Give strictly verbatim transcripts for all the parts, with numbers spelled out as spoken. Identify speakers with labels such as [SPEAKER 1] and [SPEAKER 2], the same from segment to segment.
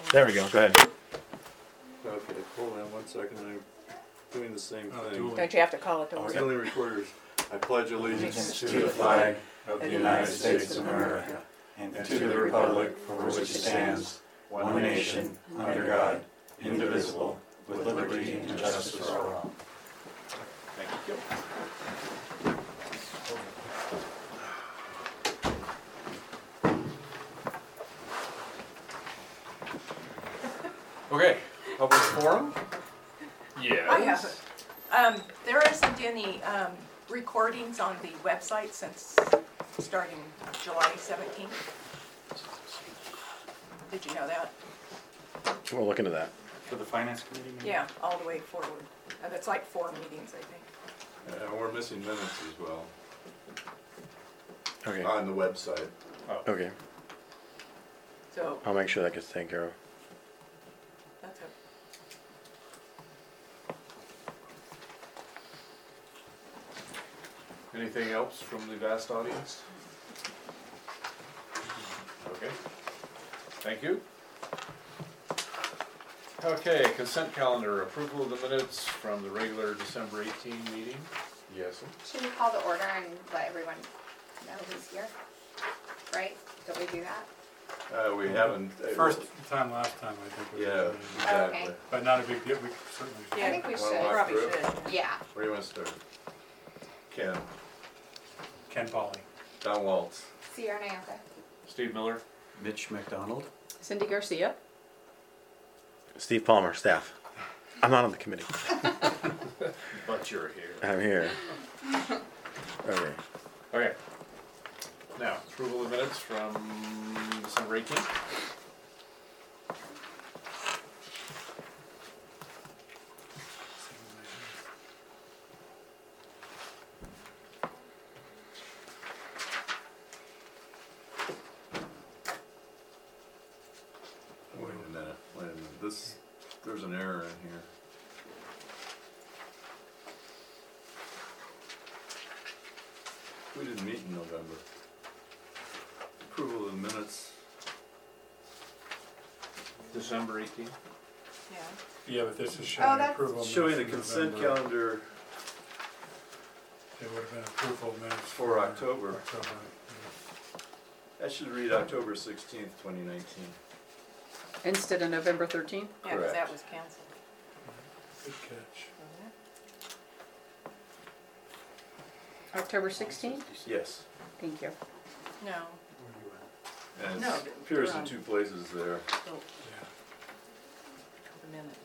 [SPEAKER 1] There we go, go ahead.
[SPEAKER 2] Okay, hold on one second, I'm doing the same
[SPEAKER 3] Oh,
[SPEAKER 2] thing.
[SPEAKER 3] dueling.
[SPEAKER 4] Don't you have to call it to order?
[SPEAKER 2] Auxiliary recorders, I pledge allegiance
[SPEAKER 4] To
[SPEAKER 2] to the flag of the United States of
[SPEAKER 4] America,
[SPEAKER 2] America and to the republic for which it stands, one nation, under God, indivisible, with liberty and justice for all.
[SPEAKER 1] Thank you. Okay, public forum? Yes.
[SPEAKER 4] I have it. Um, there isn't any, um, recordings on the website since starting July seventeenth. Did you know that?
[SPEAKER 1] We'll look into that.
[SPEAKER 3] For the finance committee meeting?
[SPEAKER 4] Yeah, all the way forward. Uh, That's like four meetings, I think.
[SPEAKER 2] And we're missing minutes as well,
[SPEAKER 1] Okay,
[SPEAKER 2] on the website.
[SPEAKER 1] okay,
[SPEAKER 4] So,
[SPEAKER 1] I'll make sure that gets taken care of.
[SPEAKER 4] that's it.
[SPEAKER 5] Anything else from the vast audience? Okay, thank you. Okay, consent calendar, approval of the minutes from the regular December eighteenth meeting. Yes,
[SPEAKER 6] Should we call the order and let everyone know who's here? Right? Don't we do that?
[SPEAKER 2] Uh, we haven't. uh,
[SPEAKER 3] First time, last time, I think. we did.
[SPEAKER 2] Yeah, exactly.
[SPEAKER 6] Okay.
[SPEAKER 3] But not a big deal, we certainly.
[SPEAKER 4] Yeah.
[SPEAKER 6] I think we
[SPEAKER 2] Well,
[SPEAKER 6] should.
[SPEAKER 2] walk
[SPEAKER 4] Probably
[SPEAKER 2] through.
[SPEAKER 4] should.
[SPEAKER 6] Yeah.
[SPEAKER 2] Where do you want to start? Ken,
[SPEAKER 3] Ken Polly.
[SPEAKER 2] Don Waltz.
[SPEAKER 6] Sierra Naoka.
[SPEAKER 5] Steve Miller.
[SPEAKER 7] Mitch McDonald.
[SPEAKER 8] Cindy Garcia.
[SPEAKER 1] Steve Palmer, staff. I'm not on the committee.
[SPEAKER 5] But you're here.
[SPEAKER 1] I'm here. Okay.
[SPEAKER 5] Okay. Now, approval of minutes from December eighteenth.
[SPEAKER 2] Wait a minute, wait a minute, this, there's an error in here. We didn't meet in November. Approval of the minutes,
[SPEAKER 5] December eighteenth.
[SPEAKER 4] Yeah.
[SPEAKER 3] Yeah, but this is
[SPEAKER 6] Oh,
[SPEAKER 3] showing
[SPEAKER 6] that's-
[SPEAKER 3] approval. of
[SPEAKER 2] showing the
[SPEAKER 3] minutes for
[SPEAKER 2] consent
[SPEAKER 3] November.
[SPEAKER 2] calendar
[SPEAKER 3] It would have been approval of minutes.
[SPEAKER 2] for October.
[SPEAKER 3] October.
[SPEAKER 2] That should read October sixteenth, twenty nineteen.
[SPEAKER 8] Instead of November thirteenth.
[SPEAKER 4] Yeah, because that
[SPEAKER 2] Correct.
[SPEAKER 4] was canceled.
[SPEAKER 3] Good catch.
[SPEAKER 8] October sixteenth.
[SPEAKER 2] Yes,
[SPEAKER 8] Thank you.
[SPEAKER 4] No,
[SPEAKER 2] and
[SPEAKER 4] No,
[SPEAKER 2] it appears
[SPEAKER 4] they're
[SPEAKER 2] in
[SPEAKER 4] on.
[SPEAKER 2] two places there.
[SPEAKER 4] so,
[SPEAKER 3] Yeah.
[SPEAKER 4] the minutes.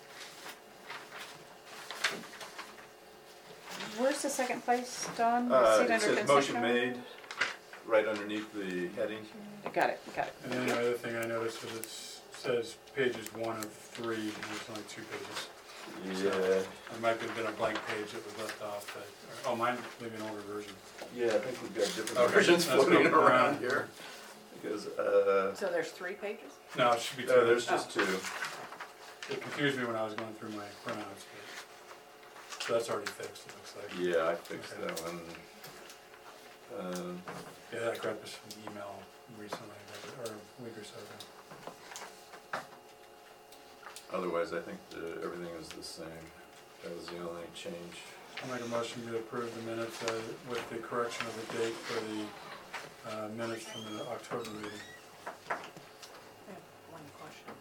[SPEAKER 8] Where's the second place, Don?
[SPEAKER 2] Uh,
[SPEAKER 8] See
[SPEAKER 2] it
[SPEAKER 8] under
[SPEAKER 2] says
[SPEAKER 8] consent
[SPEAKER 2] motion
[SPEAKER 8] calendar?
[SPEAKER 2] made, right underneath the heading.
[SPEAKER 8] Got it, got it.
[SPEAKER 3] And then the other thing I noticed is it says pages one of three, and there's only two pages.
[SPEAKER 2] Yeah,
[SPEAKER 3] There might have been a blank page that was left off, but, oh, mine, maybe an older version.
[SPEAKER 2] yeah, I think we've got different
[SPEAKER 3] Okay,
[SPEAKER 2] versions
[SPEAKER 3] let's go
[SPEAKER 2] floating around
[SPEAKER 3] around.
[SPEAKER 2] here. Because, uh,
[SPEAKER 4] So there's three pages?
[SPEAKER 3] No, it should be two.
[SPEAKER 2] uh, there's just two.
[SPEAKER 3] It confused me when I was going through my printouts, but, so that's already fixed, it looks like.
[SPEAKER 2] Yeah, I fixed
[SPEAKER 3] Okay.
[SPEAKER 2] that one. Um,
[SPEAKER 3] Yeah, that got us an email recently, but- or a week or so ago.
[SPEAKER 2] Otherwise, I think the, everything is the same. That was the only change.
[SPEAKER 3] I'll make a motion to approve the minutes uh, with the correction of the date for the uh, minutes from the October meeting.
[SPEAKER 4] I have one question.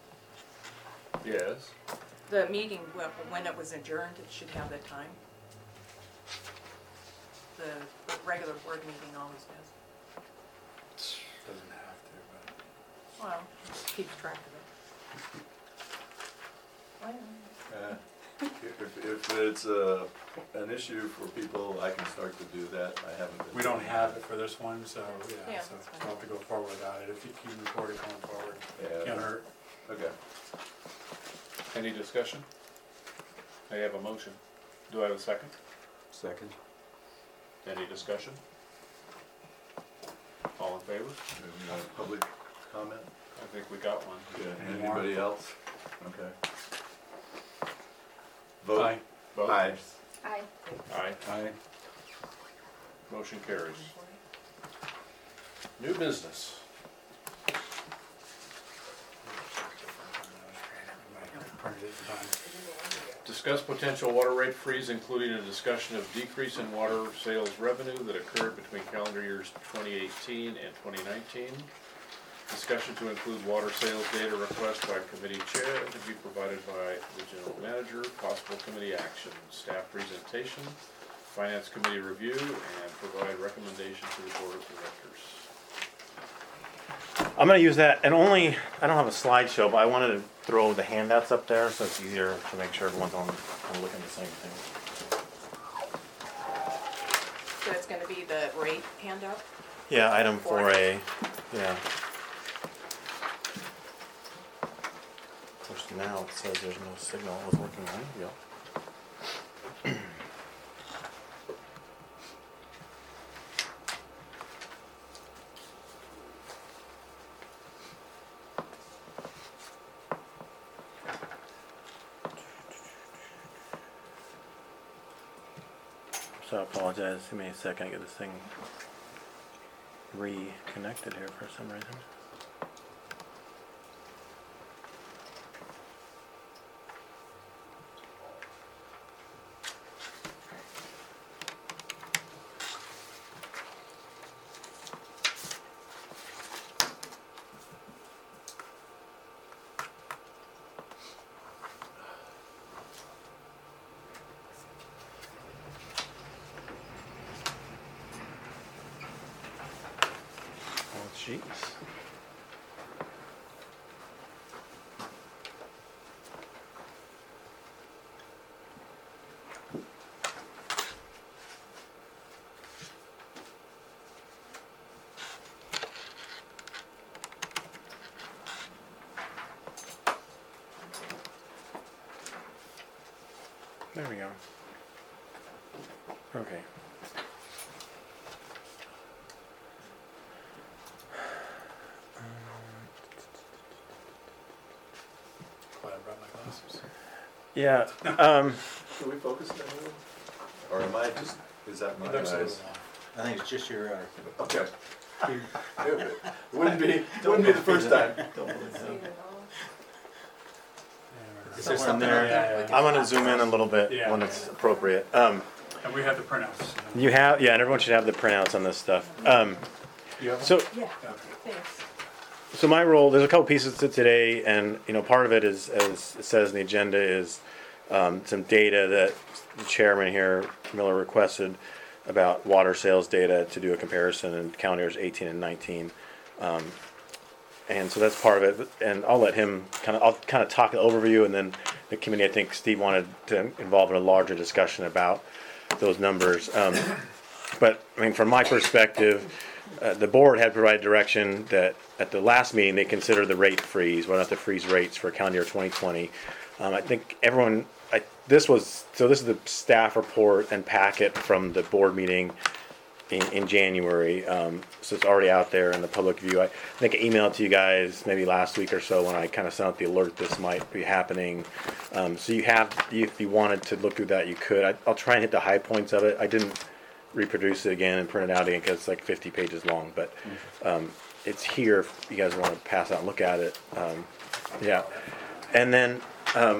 [SPEAKER 5] Yes.
[SPEAKER 4] The meeting, wh- when it was adjourned, it should have the time. The regular board meeting always does.
[SPEAKER 3] Doesn't have to, but.
[SPEAKER 4] Well, just keep track of it. Why not?
[SPEAKER 2] Uh, If, if it's uh, an issue for people, I can start to do that. I haven't been.
[SPEAKER 3] We don't have it for this one, so, yeah,
[SPEAKER 4] Yeah,
[SPEAKER 3] so
[SPEAKER 4] that's fine.
[SPEAKER 3] we'll have to go forward without it. If you keep recording going forward,
[SPEAKER 2] Yeah,
[SPEAKER 3] can't hurt.
[SPEAKER 2] okay.
[SPEAKER 5] Any discussion? I have a motion. Do I have a second?
[SPEAKER 7] Second.
[SPEAKER 5] Any discussion? All in favor?
[SPEAKER 2] Any other public comment?
[SPEAKER 5] I think we got one.
[SPEAKER 2] Yeah,
[SPEAKER 3] Any more?
[SPEAKER 2] anybody else? Okay. Vote.
[SPEAKER 3] Aye.
[SPEAKER 5] Vote?
[SPEAKER 2] Aye.
[SPEAKER 6] Aye.
[SPEAKER 5] Aye.
[SPEAKER 7] Aye.
[SPEAKER 5] Motion carries. New business. Discuss potential water rate freeze, including a discussion of decrease in water sales revenue that occurred between calendar years twenty eighteen and twenty nineteen. Discussion to include water sales data request by committee chair and to be provided by the general manager. Possible committee action, staff presentation, finance committee review, and provide recommendation to the board of directors.
[SPEAKER 1] I'm gonna use that, and only, I don't have a slideshow, but I wanted to throw the handouts up there so it's easier to make sure everyone's on, on looking at the same thing.
[SPEAKER 4] So it's gonna be the rate handout?
[SPEAKER 1] Yeah, item four A, yeah. Of course, now it says there's no signal, it was working a minute ago. So I apologize, give me a second, I get this thing reconnected here for some reason. Oh, jeez. There we go. Okay.
[SPEAKER 3] Glad I brought my glasses.
[SPEAKER 1] Yeah, um,
[SPEAKER 2] Can we focus on that? Or am I just, is that my
[SPEAKER 3] Looks a little
[SPEAKER 2] eyes?
[SPEAKER 3] off.
[SPEAKER 7] I think it's just your, uh,
[SPEAKER 2] Okay. It Wouldn't be, wouldn't be the first time.
[SPEAKER 7] Is there
[SPEAKER 3] Somewhere
[SPEAKER 7] something
[SPEAKER 3] there,
[SPEAKER 7] up
[SPEAKER 3] yeah, yeah.
[SPEAKER 1] I'm gonna zoom in a little bit
[SPEAKER 3] Yeah.
[SPEAKER 1] when it's appropriate. Um,
[SPEAKER 3] And we have the printouts.
[SPEAKER 1] you have, yeah, and everyone should have the printouts on this stuff. Um,
[SPEAKER 3] You have them?
[SPEAKER 1] so,
[SPEAKER 4] Yeah,
[SPEAKER 3] Okay.
[SPEAKER 4] thanks.
[SPEAKER 1] so my role, there's a couple pieces to today, and, you know, part of it is, as it says in the agenda, is, um, some data that the chairman here, Miller, requested about water sales data to do a comparison in calendar years eighteen and nineteen. Um, And so that's part of it, and I'll let him kind of, I'll kind of talk an overview, and then the committee, I think Steve wanted to involve in a larger discussion about those numbers. Um, But, I mean, from my perspective, uh, the board had provided direction that at the last meeting, they considered the rate freeze, whether or not to freeze rates for calendar year twenty twenty. Um, I think everyone, I, this was, so this is the staff report and packet from the board meeting in, in January, um, so it's already out there in the public view. I think I emailed to you guys maybe last week or so when I kind of sent out the alert this might be happening. Um, so you have, you- if you wanted to look through that, you could. I, I'll try and hit the high points of it. I didn't reproduce it again and print it out again because it's like fifty pages long, but um, it's here if you guys want to pass out and look at it. Um, yeah, and then. Um,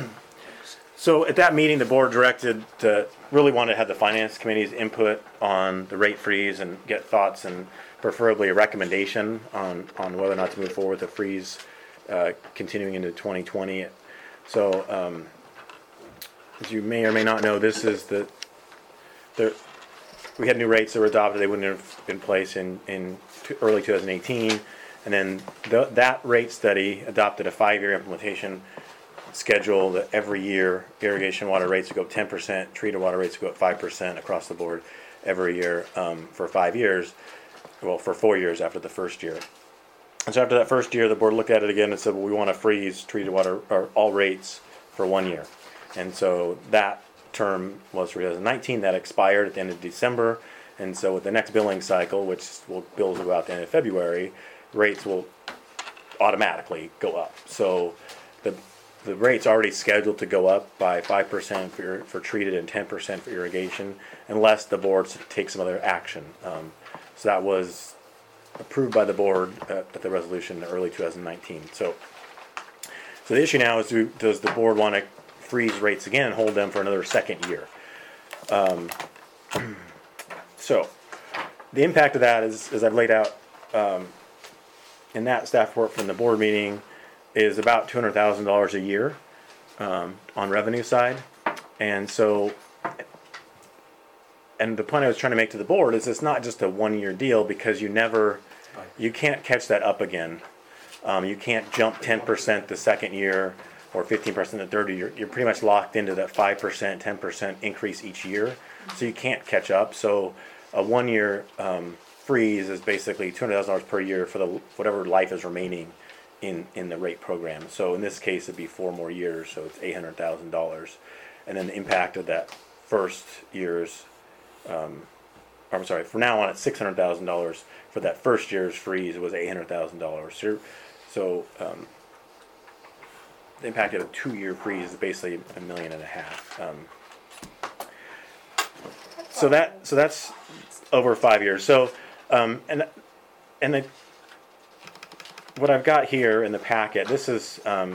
[SPEAKER 1] So at that meeting, the board directed to, really wanted to have the finance committee's input on the rate freeze and get thoughts and preferably a recommendation on, on whether or not to move forward with the freeze, uh, continuing into twenty twenty. So, um, as you may or may not know, this is the, the, we had new rates that were adopted, they wouldn't have been in place in, in t- early two thousand eighteen. And then the, that rate study adopted a five-year implementation schedule that every year irrigation water rates would go up ten percent, treated water rates would go up five percent across the board every year um, for five years, well, for four years after the first year. And so after that first year, the board looked at it again and said, well, we want to freeze treated water, or all rates for one year. And so that term was for two thousand nineteen, that expired at the end of December. And so with the next billing cycle, which will bills will go out the end of February, rates will automatically go up. So the The rate's already scheduled to go up by five percent for, for treated and ten percent for irrigation, unless the board takes some other action. Um, so that was approved by the board at, at the resolution in early two thousand nineteen. So So the issue now is, do, does the board want to freeze rates again and hold them for another second year? Um, so, the impact of that is, as I've laid out um, in that staff report from the board meeting, is about two hundred thousand dollars a year um, on revenue side. And so, and the point I was trying to make to the board is it's not just a one-year deal, because you never, you can't catch that up again. Um, you can't jump ten percent the second year or fifteen percent the third year. You're, you're pretty much locked into that five percent, ten percent increase each year. So you can't catch up. So a one-year um, freeze is basically two hundred thousand dollars per year for the whatever life is remaining in, in the rate program. So in this case, it'd be four more years, so it's eight hundred thousand dollars. And then the impact of that first year's, um, I'm sorry, from now on it's six hundred thousand dollars. For that first year's freeze, it was eight hundred thousand dollars. So, so um, the impact of a two-year freeze is basically a million and a half. Um, so that, so that's over five years. So, um, and and the, what I've got here in the packet, this is. Um,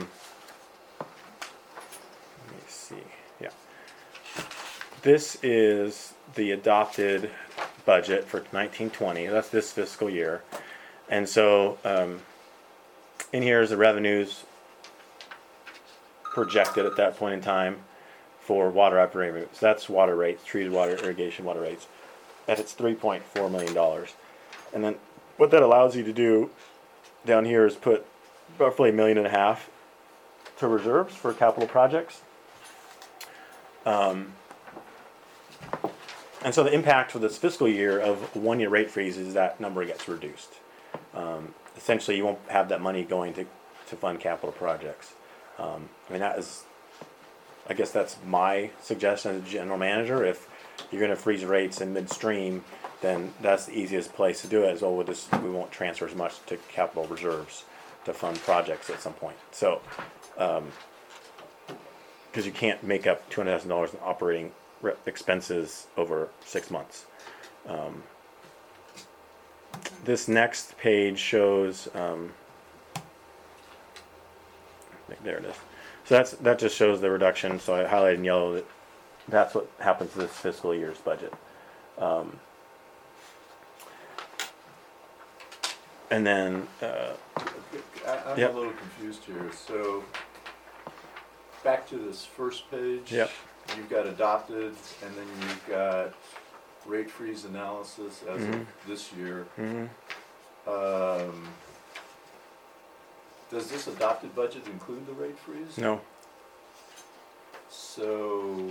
[SPEAKER 1] let me see. Yeah. This is the adopted budget for nineteen twenty. That's this fiscal year. And so um, in here is the revenues projected at that point in time for water operating rates. That's water rates, treated water, irrigation water rates. And it's three point four million dollars. And then what that allows you to do down here is put roughly a million and a half to reserves for capital projects. Um, And so the impact for this fiscal year of one-year rate freeze is that number gets reduced. Um, essentially, you won't have that money going to, to fund capital projects. Um, I mean, that is, I guess that's my suggestion as a general manager. If you're going to freeze rates in midstream, then that's the easiest place to do it. Is well, we'll just we won't transfer as much to capital reserves to fund projects at some point. So, because um, you can't make up two hundred thousand dollars in operating expenses over six months. Um, this next page shows, um, there it is. So that's that just shows the reduction. So I highlighted in yellow that that's what happens to this fiscal year's budget. Um, and then, uh,
[SPEAKER 2] I, I'm
[SPEAKER 1] Yep.
[SPEAKER 2] a little confused here. So back to this first page.
[SPEAKER 1] Yep.
[SPEAKER 2] You've got adopted, and then you've got rate freeze analysis as
[SPEAKER 1] Mhm.
[SPEAKER 2] of this year.
[SPEAKER 1] mhm.
[SPEAKER 2] Um, does this adopted budget include the rate freeze?
[SPEAKER 1] No,
[SPEAKER 2] So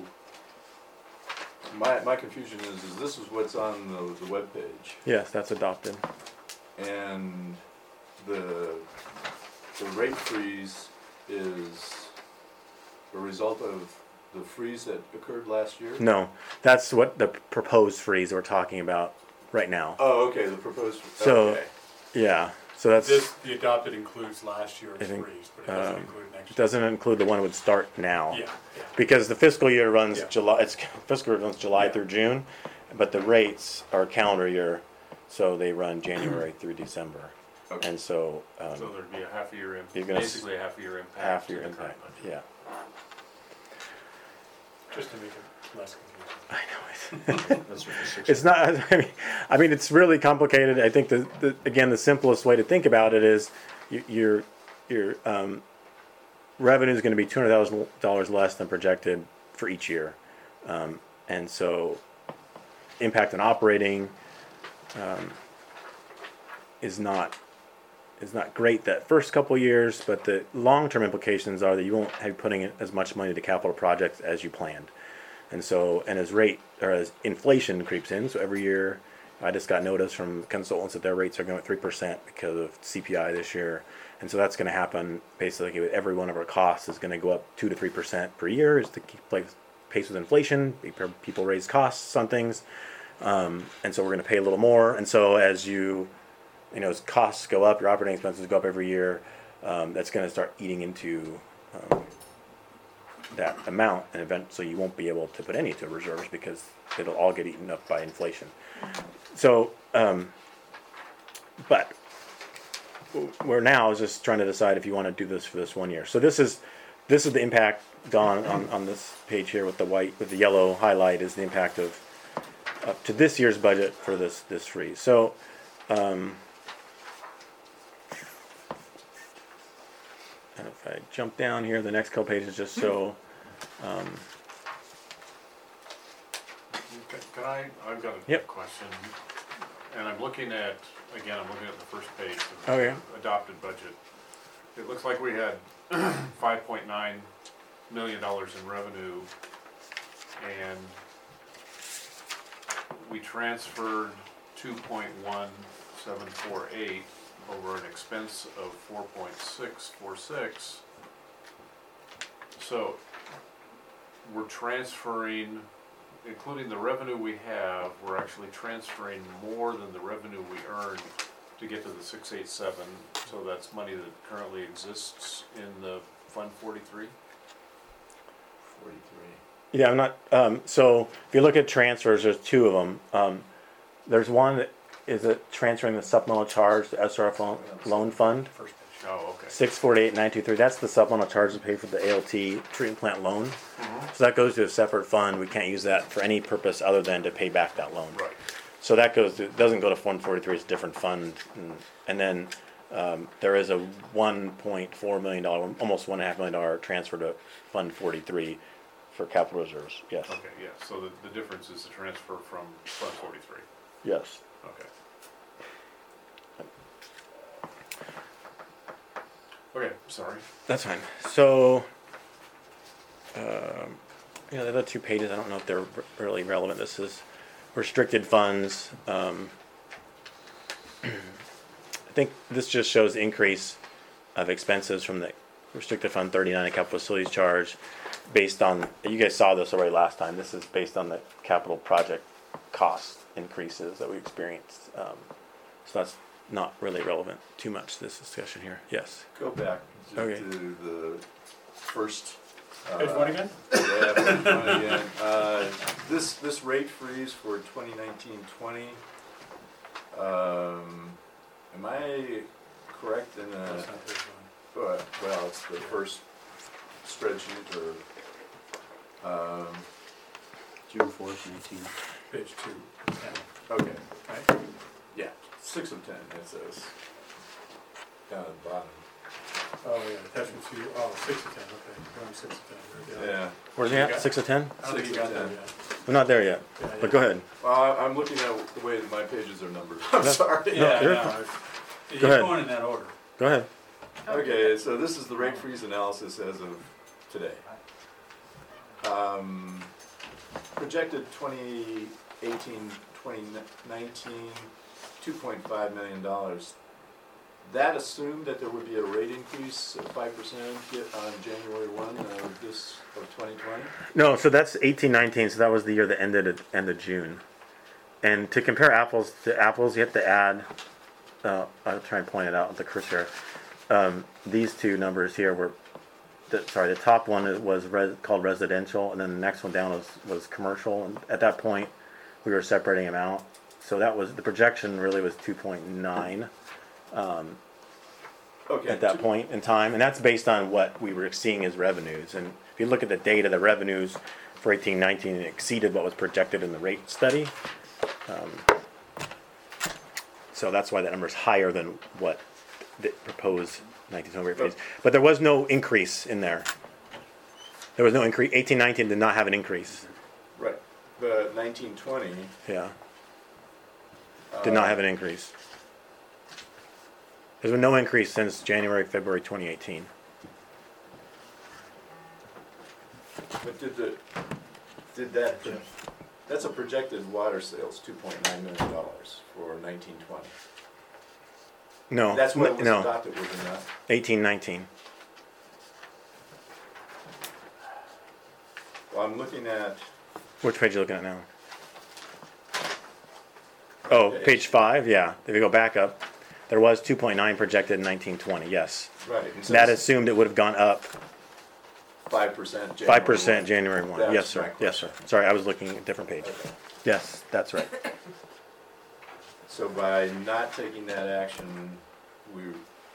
[SPEAKER 2] my my confusion is is this is what's on the the webpage,
[SPEAKER 1] yes, that's adopted.
[SPEAKER 2] and the the rate freeze is a result of the freeze that occurred last year?
[SPEAKER 1] No, that's what the proposed freeze we're talking about right now.
[SPEAKER 2] Oh, okay, the proposed,
[SPEAKER 1] So-
[SPEAKER 2] okay.
[SPEAKER 1] Yeah, so that's,
[SPEAKER 3] This, the adopted includes last year's
[SPEAKER 1] I think,
[SPEAKER 3] freeze, but it doesn't
[SPEAKER 1] um,
[SPEAKER 3] include next
[SPEAKER 1] it
[SPEAKER 3] year.
[SPEAKER 1] doesn't include the one that would start now.
[SPEAKER 3] Yeah, yeah.
[SPEAKER 1] Because the fiscal year runs
[SPEAKER 3] Yeah.
[SPEAKER 1] July, it's fiscal year runs July
[SPEAKER 3] Yeah.
[SPEAKER 1] through June, but the rates are calendar year, so they run January through December.
[SPEAKER 2] Okay.
[SPEAKER 1] And so,
[SPEAKER 5] So
[SPEAKER 1] um,
[SPEAKER 5] there'd be a half a year,
[SPEAKER 1] You're
[SPEAKER 5] impact,
[SPEAKER 1] gonna s-
[SPEAKER 5] basically a half a year impact.
[SPEAKER 1] half
[SPEAKER 5] to
[SPEAKER 1] your
[SPEAKER 5] the current
[SPEAKER 1] impact,
[SPEAKER 5] budget.
[SPEAKER 1] yeah.
[SPEAKER 3] Just to make it less confusing.
[SPEAKER 1] I know.
[SPEAKER 5] That's what the six-
[SPEAKER 1] It's not, I mean, I mean, it's really complicated. I think the, the, again, the simplest way to think about it is you, your, your, um, revenue is gonna be two hundred thousand dollars less than projected for each year. Um, and so impact on operating, um, is not, is not great that first couple years, but the long-term implications are that you won't have putting in as much money to capital projects as you planned. And so, and as rate, or as inflation creeps in, so every year, I just got notice from consultants that their rates are going at three percent because of C P I this year. And so that's gonna happen, basically, with every one of our costs is gonna go up two to three percent per year, is to keep like, pace with inflation. People raise costs on things, um, and so we're gonna pay a little more. And so as you, you know, as costs go up, your operating expenses go up every year, um, that's gonna start eating into, um, that amount, and eventually you won't be able to put any to reserves because it'll all get eaten up by inflation. So, um, but we're now is just trying to decide if you want to do this for this one year. So this is, this is the impact, Don, on, on this page here with the white, with the yellow highlight is the impact of, up to this year's budget for this, this freeze. So, um, and if I jump down here, the next couple pages just show, um,
[SPEAKER 5] Can can I, I've got a
[SPEAKER 1] Yep.
[SPEAKER 5] question, and I'm looking at, again, I'm looking at the first page of
[SPEAKER 1] Oh,
[SPEAKER 5] the
[SPEAKER 1] yeah.
[SPEAKER 5] adopted budget. It looks like we had five point nine million dollars in revenue, and we transferred two point one seven four eight over an expense of four point six four six. So, we're transferring, including the revenue we have, we're actually transferring more than the revenue we earned to get to the six eight seven, so that's money that currently exists in the Fund forty-three?
[SPEAKER 2] Forty-three.
[SPEAKER 1] yeah, I'm not, um, so if you look at transfers, there's two of them. Um, there's one that is it transferring the supplemental charge to S R F loan, loan fund,
[SPEAKER 3] First page.
[SPEAKER 5] Oh, okay.
[SPEAKER 1] six forty-eight nine two three. That's the supplemental charge to pay for the A L T treatment plant loan. So that goes to a separate fund. We can't use that for any purpose other than to pay back that loan.
[SPEAKER 5] Right.
[SPEAKER 1] So that goes to, doesn't go to Fund forty-three, it's a different fund. And, and then, um, there is a one point four million dollar, almost one and a half million dollar transfer to Fund forty-three for capital reserves, yes,
[SPEAKER 5] Okay, yeah, so the, the difference is the transfer from Fund forty-three,
[SPEAKER 1] yes.
[SPEAKER 5] okay. Okay, sorry.
[SPEAKER 1] That's fine. So, um, yeah, the other two pages, I don't know if they're r- really relevant. This is restricted funds. Um, I think this just shows the increase of expenses from the restricted fund thirty-nine capital facilities charge based on, you guys saw this already last time. This is based on the capital project cost increases that we experienced. Um, so that's not really relevant too much to this discussion here. Yes.
[SPEAKER 2] Go back to
[SPEAKER 1] Okay.
[SPEAKER 2] to the first. uh,
[SPEAKER 3] Page one again?
[SPEAKER 2] Yeah, page one again. Uh, This, this rate freeze for twenty nineteen twenty, um, am I correct in, uh,
[SPEAKER 3] That's not page one.
[SPEAKER 2] well, well, it's the first spreadsheet or, um,
[SPEAKER 7] June fourth, nineteen.
[SPEAKER 3] Page two.
[SPEAKER 2] okay,
[SPEAKER 3] Right?
[SPEAKER 2] yeah, six of ten, it says, down at the bottom.
[SPEAKER 3] Oh, yeah, attachment two, oh, six to ten, okay, we're on six to ten. Right,
[SPEAKER 2] Yeah,
[SPEAKER 1] Where's he at? Six of ten?
[SPEAKER 3] I don't think you
[SPEAKER 2] Six
[SPEAKER 3] got
[SPEAKER 2] to
[SPEAKER 3] that
[SPEAKER 2] ten.
[SPEAKER 3] yet.
[SPEAKER 1] We're not there yet,
[SPEAKER 3] Yeah,
[SPEAKER 1] but
[SPEAKER 3] yeah.
[SPEAKER 1] go ahead.
[SPEAKER 2] well, I- I'm looking at the way that my pages are numbered, I'm
[SPEAKER 1] No.
[SPEAKER 2] sorry.
[SPEAKER 3] Yeah,
[SPEAKER 1] you're
[SPEAKER 3] no,
[SPEAKER 1] fine.
[SPEAKER 3] it's-
[SPEAKER 1] Go
[SPEAKER 3] you're
[SPEAKER 1] ahead.
[SPEAKER 3] going in that order.
[SPEAKER 1] Go ahead.
[SPEAKER 2] Okay, so this is the rate freeze analysis as of today. Um, projected twenty eighteen, twenty nineteen, two point five million dollars. That assumed that there would be a rate increase of five percent on January one of this, of twenty twenty?
[SPEAKER 1] No, so that's eighteen nineteen, so that was the year that ended at end of June. And to compare apples to apples, you have to add, uh, I'll try and point it out with the cursor. Um, these two numbers here were, the, sorry, the top one is- was res, called residential, and then the next one down was, was commercial. And at that point, we were separating them out. So that was, the projection really was two point nine.
[SPEAKER 2] Okay.
[SPEAKER 1] At that
[SPEAKER 2] two-
[SPEAKER 1] point in time, and that's based on what we were seeing as revenues. And if you look at the data, the revenues for eighteen nineteen exceeded what was projected in the rate study. Um, So that's why that number is higher than what the proposed nineteen twenty rate freeze. But there was no increase in there. There was no increase, eighteen nineteen did not have an increase,
[SPEAKER 2] Right, but nineteen twenty.
[SPEAKER 1] yeah, did not have an increase. There's been no increase since January, February twenty eighteen.
[SPEAKER 2] But did the, did that, that's a projected water sales, two point nine million dollars for nineteen twenty.
[SPEAKER 1] No,
[SPEAKER 2] That's what it was
[SPEAKER 1] no,
[SPEAKER 2] adopted, was it not?
[SPEAKER 1] eighteen nineteen.
[SPEAKER 2] Well, I'm looking at,
[SPEAKER 1] Which page are you looking at now? Oh, page five, yeah, if you go back up, there was two point nine projected in nineteen twenty, yes.
[SPEAKER 2] right, and so
[SPEAKER 1] That
[SPEAKER 2] this
[SPEAKER 1] assumed it would have gone up
[SPEAKER 2] five percent.
[SPEAKER 1] five percent January one,
[SPEAKER 2] That's
[SPEAKER 1] yes, sir,
[SPEAKER 2] my
[SPEAKER 1] yes, sir. Sorry, I was looking at a different page.
[SPEAKER 2] Okay.
[SPEAKER 1] Yes, that's right.
[SPEAKER 2] So by not taking that action, we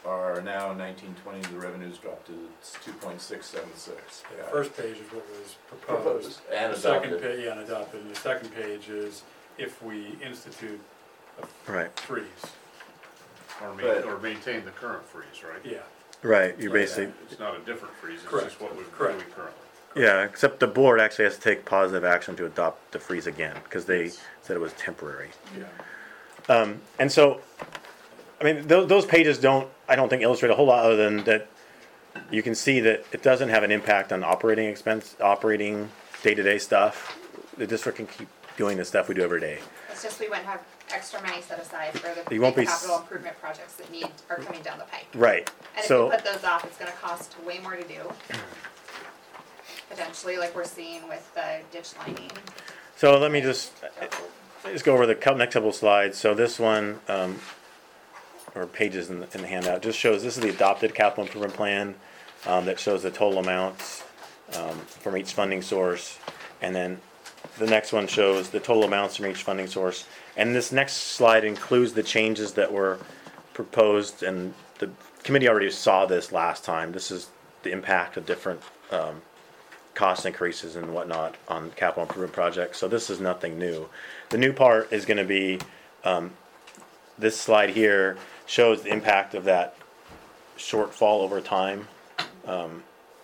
[SPEAKER 2] are now nineteen twenty, the revenues dropped to two point six seven six.
[SPEAKER 3] The first page is what was proposed.
[SPEAKER 2] Proposed and
[SPEAKER 3] The second
[SPEAKER 2] adopted.
[SPEAKER 3] pa- yeah, and adopted, and the second page is if we institute a
[SPEAKER 1] Right,
[SPEAKER 3] freeze,
[SPEAKER 5] Or ma-
[SPEAKER 2] But-
[SPEAKER 5] or maintain the current freeze, right?
[SPEAKER 3] yeah.
[SPEAKER 1] right, you basically,
[SPEAKER 5] It's not a different freeze, it's
[SPEAKER 3] Correct.
[SPEAKER 5] just what we're
[SPEAKER 3] Correct.
[SPEAKER 5] doing currently.
[SPEAKER 1] yeah, except the board actually has to take positive action to adopt the freeze again, because they said it was temporary.
[SPEAKER 3] Yeah.
[SPEAKER 1] Um, and so, I mean, those, those pages don't, I don't think illustrate a whole lot other than that you can see that it doesn't have an impact on operating expense, operating day-to-day stuff. The district can keep doing the stuff we do every day.
[SPEAKER 6] It's just we wouldn't have extra money set aside for the
[SPEAKER 1] You won't
[SPEAKER 6] big
[SPEAKER 1] be s-
[SPEAKER 6] capital improvement projects that need, are coming down the pike.
[SPEAKER 1] Right,
[SPEAKER 6] And if you
[SPEAKER 1] so,
[SPEAKER 6] put those off, it's gonna cost way more to do. Potentially, like we're seeing with the ditch lining.
[SPEAKER 1] so let me just, just go over the cou- next couple of slides. So this one, um, or pages in the, in the handout, just shows, this is the adopted capital improvement plan, um, that shows the total amounts, um, from each funding source. And then the next one shows the total amounts from each funding source. And this next slide includes the changes that were proposed, and the committee already saw this last time. This is the impact of different, um, cost increases and whatnot on capital improvement projects, so this is nothing new. The new part is gonna be, um, this slide here shows the impact of that shortfall over time, um,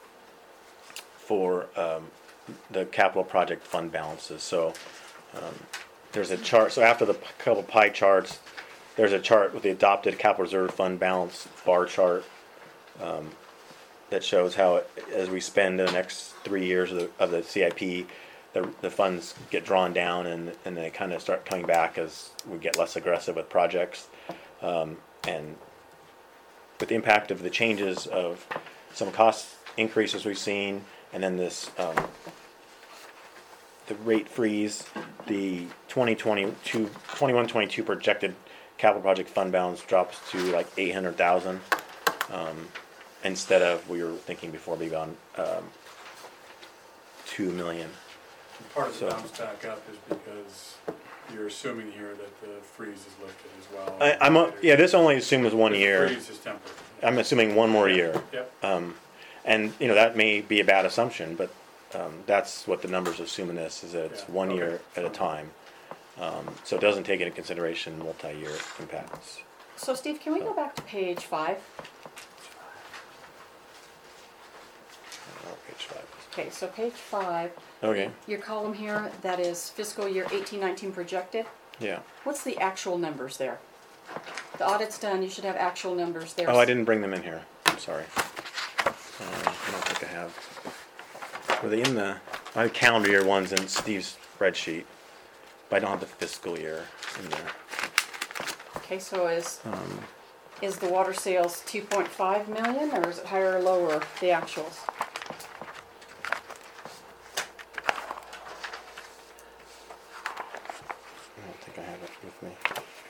[SPEAKER 1] for, um, the capital project fund balances, so, um, there's a chart, so after the p- couple pie charts, there's a chart with the adopted capital reserve fund balance bar chart, um, that shows how, it- as we spend the next three years of the, of the C I P, the, the funds get drawn down and, and they kind of start coming back as we get less aggressive with projects. Um, and with the impact of the changes of some cost increases we've seen, and then this, um, the rate freeze, the twenty twenty-two, twenty-one, twenty-two projected capital project fund balance drops to like eight hundred thousand. Um, instead of, we were thinking before, maybe on, um, two million.
[SPEAKER 3] Part of the
[SPEAKER 1] So-
[SPEAKER 3] bounce back up is because you're assuming here that the freeze is lifted as well.
[SPEAKER 1] I, I'm, a- yeah, this only assumes one
[SPEAKER 3] The
[SPEAKER 1] year.
[SPEAKER 3] freeze is temporary.
[SPEAKER 1] I'm assuming one more year.
[SPEAKER 3] Yep,
[SPEAKER 1] Um, and, you know, that may be a bad assumption, but, um, that's what the numbers assume in this, is that it's
[SPEAKER 3] Yeah,
[SPEAKER 1] one
[SPEAKER 3] okay.
[SPEAKER 1] year at a time. Um, so it doesn't take into consideration multi-year impacts.
[SPEAKER 8] So Steve, can we go back to page five?
[SPEAKER 1] Oh, page five.
[SPEAKER 8] Okay, so page five,
[SPEAKER 1] Okay,
[SPEAKER 8] your column here, that is fiscal year eighteen nineteen projected.
[SPEAKER 1] yeah.
[SPEAKER 8] What's the actual numbers there? The audit's done, you should have actual numbers there.
[SPEAKER 1] Oh, I didn't bring them in here, I'm sorry. Uh, I don't think I have. Were they in the, I have calendar year ones in Steve's spreadsheet, but I don't have the fiscal year in there.
[SPEAKER 8] Okay, so is,
[SPEAKER 1] Um,
[SPEAKER 8] is the water sales two point five million, or is it higher or lower, the actuals?
[SPEAKER 1] I don't think I have it with me.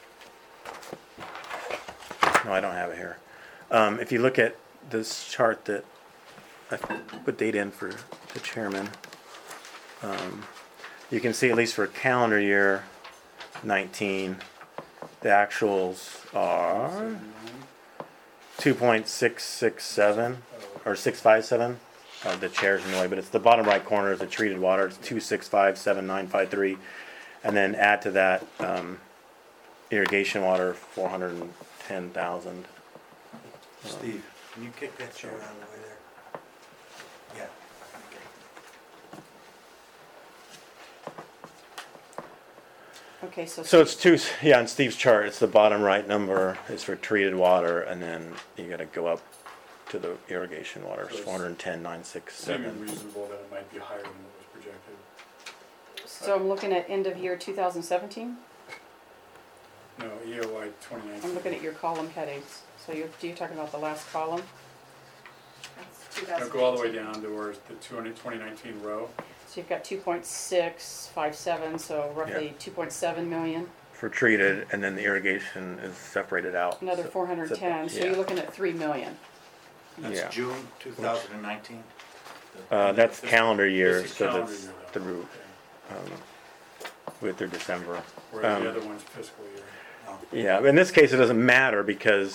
[SPEAKER 1] No, I don't have it here. Um, if you look at this chart that I put data in for the chairman, um, you can see at least for calendar year nineteen, the actuals are two point six six seven, or six five seven. Uh, the chair's in the way, but it's the bottom right corner is the treated water, it's two six five seven nine five three. And then add to that, um, irrigation water, four hundred and ten thousand.
[SPEAKER 7] Steve, can you kick that chair out of the way there? Yeah.
[SPEAKER 8] Okay, so.
[SPEAKER 1] So it's two, yeah, on Steve's chart, it's the bottom right number is for treated water, and then you gotta go up to the irrigation water, it's four hundred and ten nine six
[SPEAKER 3] seeming
[SPEAKER 1] seven.
[SPEAKER 3] reasonable that it might be higher than what was projected.
[SPEAKER 8] So I'm looking at end of year two thousand seventeen?
[SPEAKER 3] No, E O Y twenty nineteen.
[SPEAKER 8] I'm looking at your column headings. So you're, you're talking about the last column?
[SPEAKER 6] That's two
[SPEAKER 3] Now
[SPEAKER 6] thousand.
[SPEAKER 3] go all the way down to where the twenty nineteen row.
[SPEAKER 8] So you've got two point six five seven, so roughly two point seven million,
[SPEAKER 1] For treated, and then the irrigation is separated out.
[SPEAKER 8] another
[SPEAKER 1] So-
[SPEAKER 8] four hundred and ten, so
[SPEAKER 1] yeah.
[SPEAKER 8] you're looking at three million.
[SPEAKER 1] Yeah.
[SPEAKER 7] That's June two thousand nineteen?
[SPEAKER 1] Uh, that's calendar year,
[SPEAKER 3] This is
[SPEAKER 1] so
[SPEAKER 3] calendar
[SPEAKER 1] that's
[SPEAKER 3] year, though.
[SPEAKER 1] through,
[SPEAKER 3] Okay.
[SPEAKER 1] um, with their December.
[SPEAKER 3] Whereas
[SPEAKER 1] Um,
[SPEAKER 3] the other one's fiscal year.
[SPEAKER 1] Yeah, but in this case, it doesn't matter because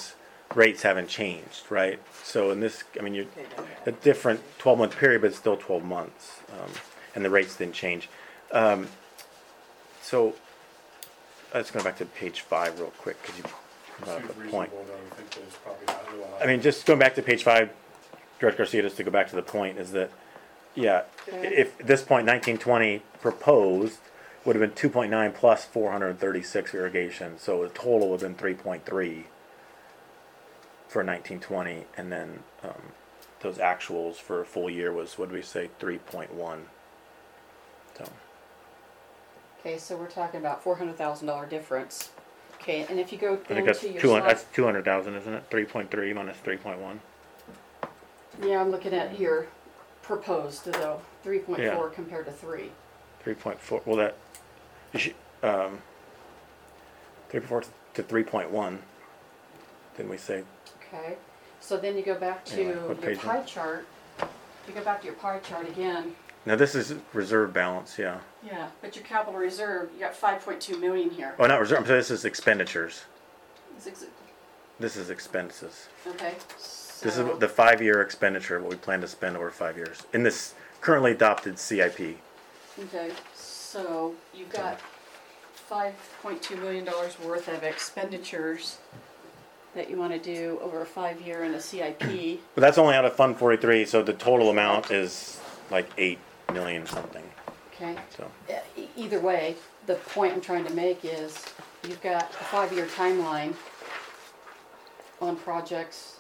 [SPEAKER 1] rates haven't changed, right? So in this, I mean, you're a different twelve-month period, but it's still twelve months, um, and the rates didn't change. Um, so, let's go back to page five real quick, because you brought
[SPEAKER 3] Seems
[SPEAKER 1] up a point.
[SPEAKER 3] reasonable, though, I think that it's probably not a little high.
[SPEAKER 1] I mean, just going back to page five, Director Garcia, just to go back to the point, is that, yeah, i- if at this point nineteen twenty proposed would have been two point nine plus four hundred thirty-six irrigation, so the total would have been three point three for nineteen twenty, and then um, those actuals for a full year was, what did we say, three point one. So,
[SPEAKER 8] Okay, so we're talking about four hundred thousand dollar difference. Okay, and if you go
[SPEAKER 1] I think that's
[SPEAKER 8] into your
[SPEAKER 1] two hundred.
[SPEAKER 8] slide,
[SPEAKER 1] That's two hundred thousand, isn't it? Three point three minus three point one.
[SPEAKER 8] yeah, I'm looking at your proposed though, three point
[SPEAKER 1] Yeah.
[SPEAKER 8] four compared to three.
[SPEAKER 1] Three point four. Well, that you should um, three point four to three point one. Didn't we say?
[SPEAKER 8] Okay, so then you go back to
[SPEAKER 1] Anyway, what
[SPEAKER 8] your
[SPEAKER 1] page
[SPEAKER 8] pie
[SPEAKER 1] am-
[SPEAKER 8] chart. You go back to your pie chart again.
[SPEAKER 1] Now this is reserve balance, yeah.
[SPEAKER 8] Yeah, but your capital reserve, you got five point two million here.
[SPEAKER 1] Oh, not reserve. So this is expenditures.
[SPEAKER 8] Is ex-
[SPEAKER 1] This is expenses.
[SPEAKER 8] Okay,
[SPEAKER 1] This
[SPEAKER 8] so,
[SPEAKER 1] is the five-year expenditure, what we plan to spend over five years in this currently adopted C I P.
[SPEAKER 8] okay, so you've got five point two million dollars worth of expenditures that you wanna do over a five-year in a C I P.
[SPEAKER 1] But that's only out of Fund forty-three, so the total amount is like eight million something.
[SPEAKER 8] Okay,
[SPEAKER 1] So
[SPEAKER 8] E- either way, the point I'm trying to make is you've got a five-year timeline on projects.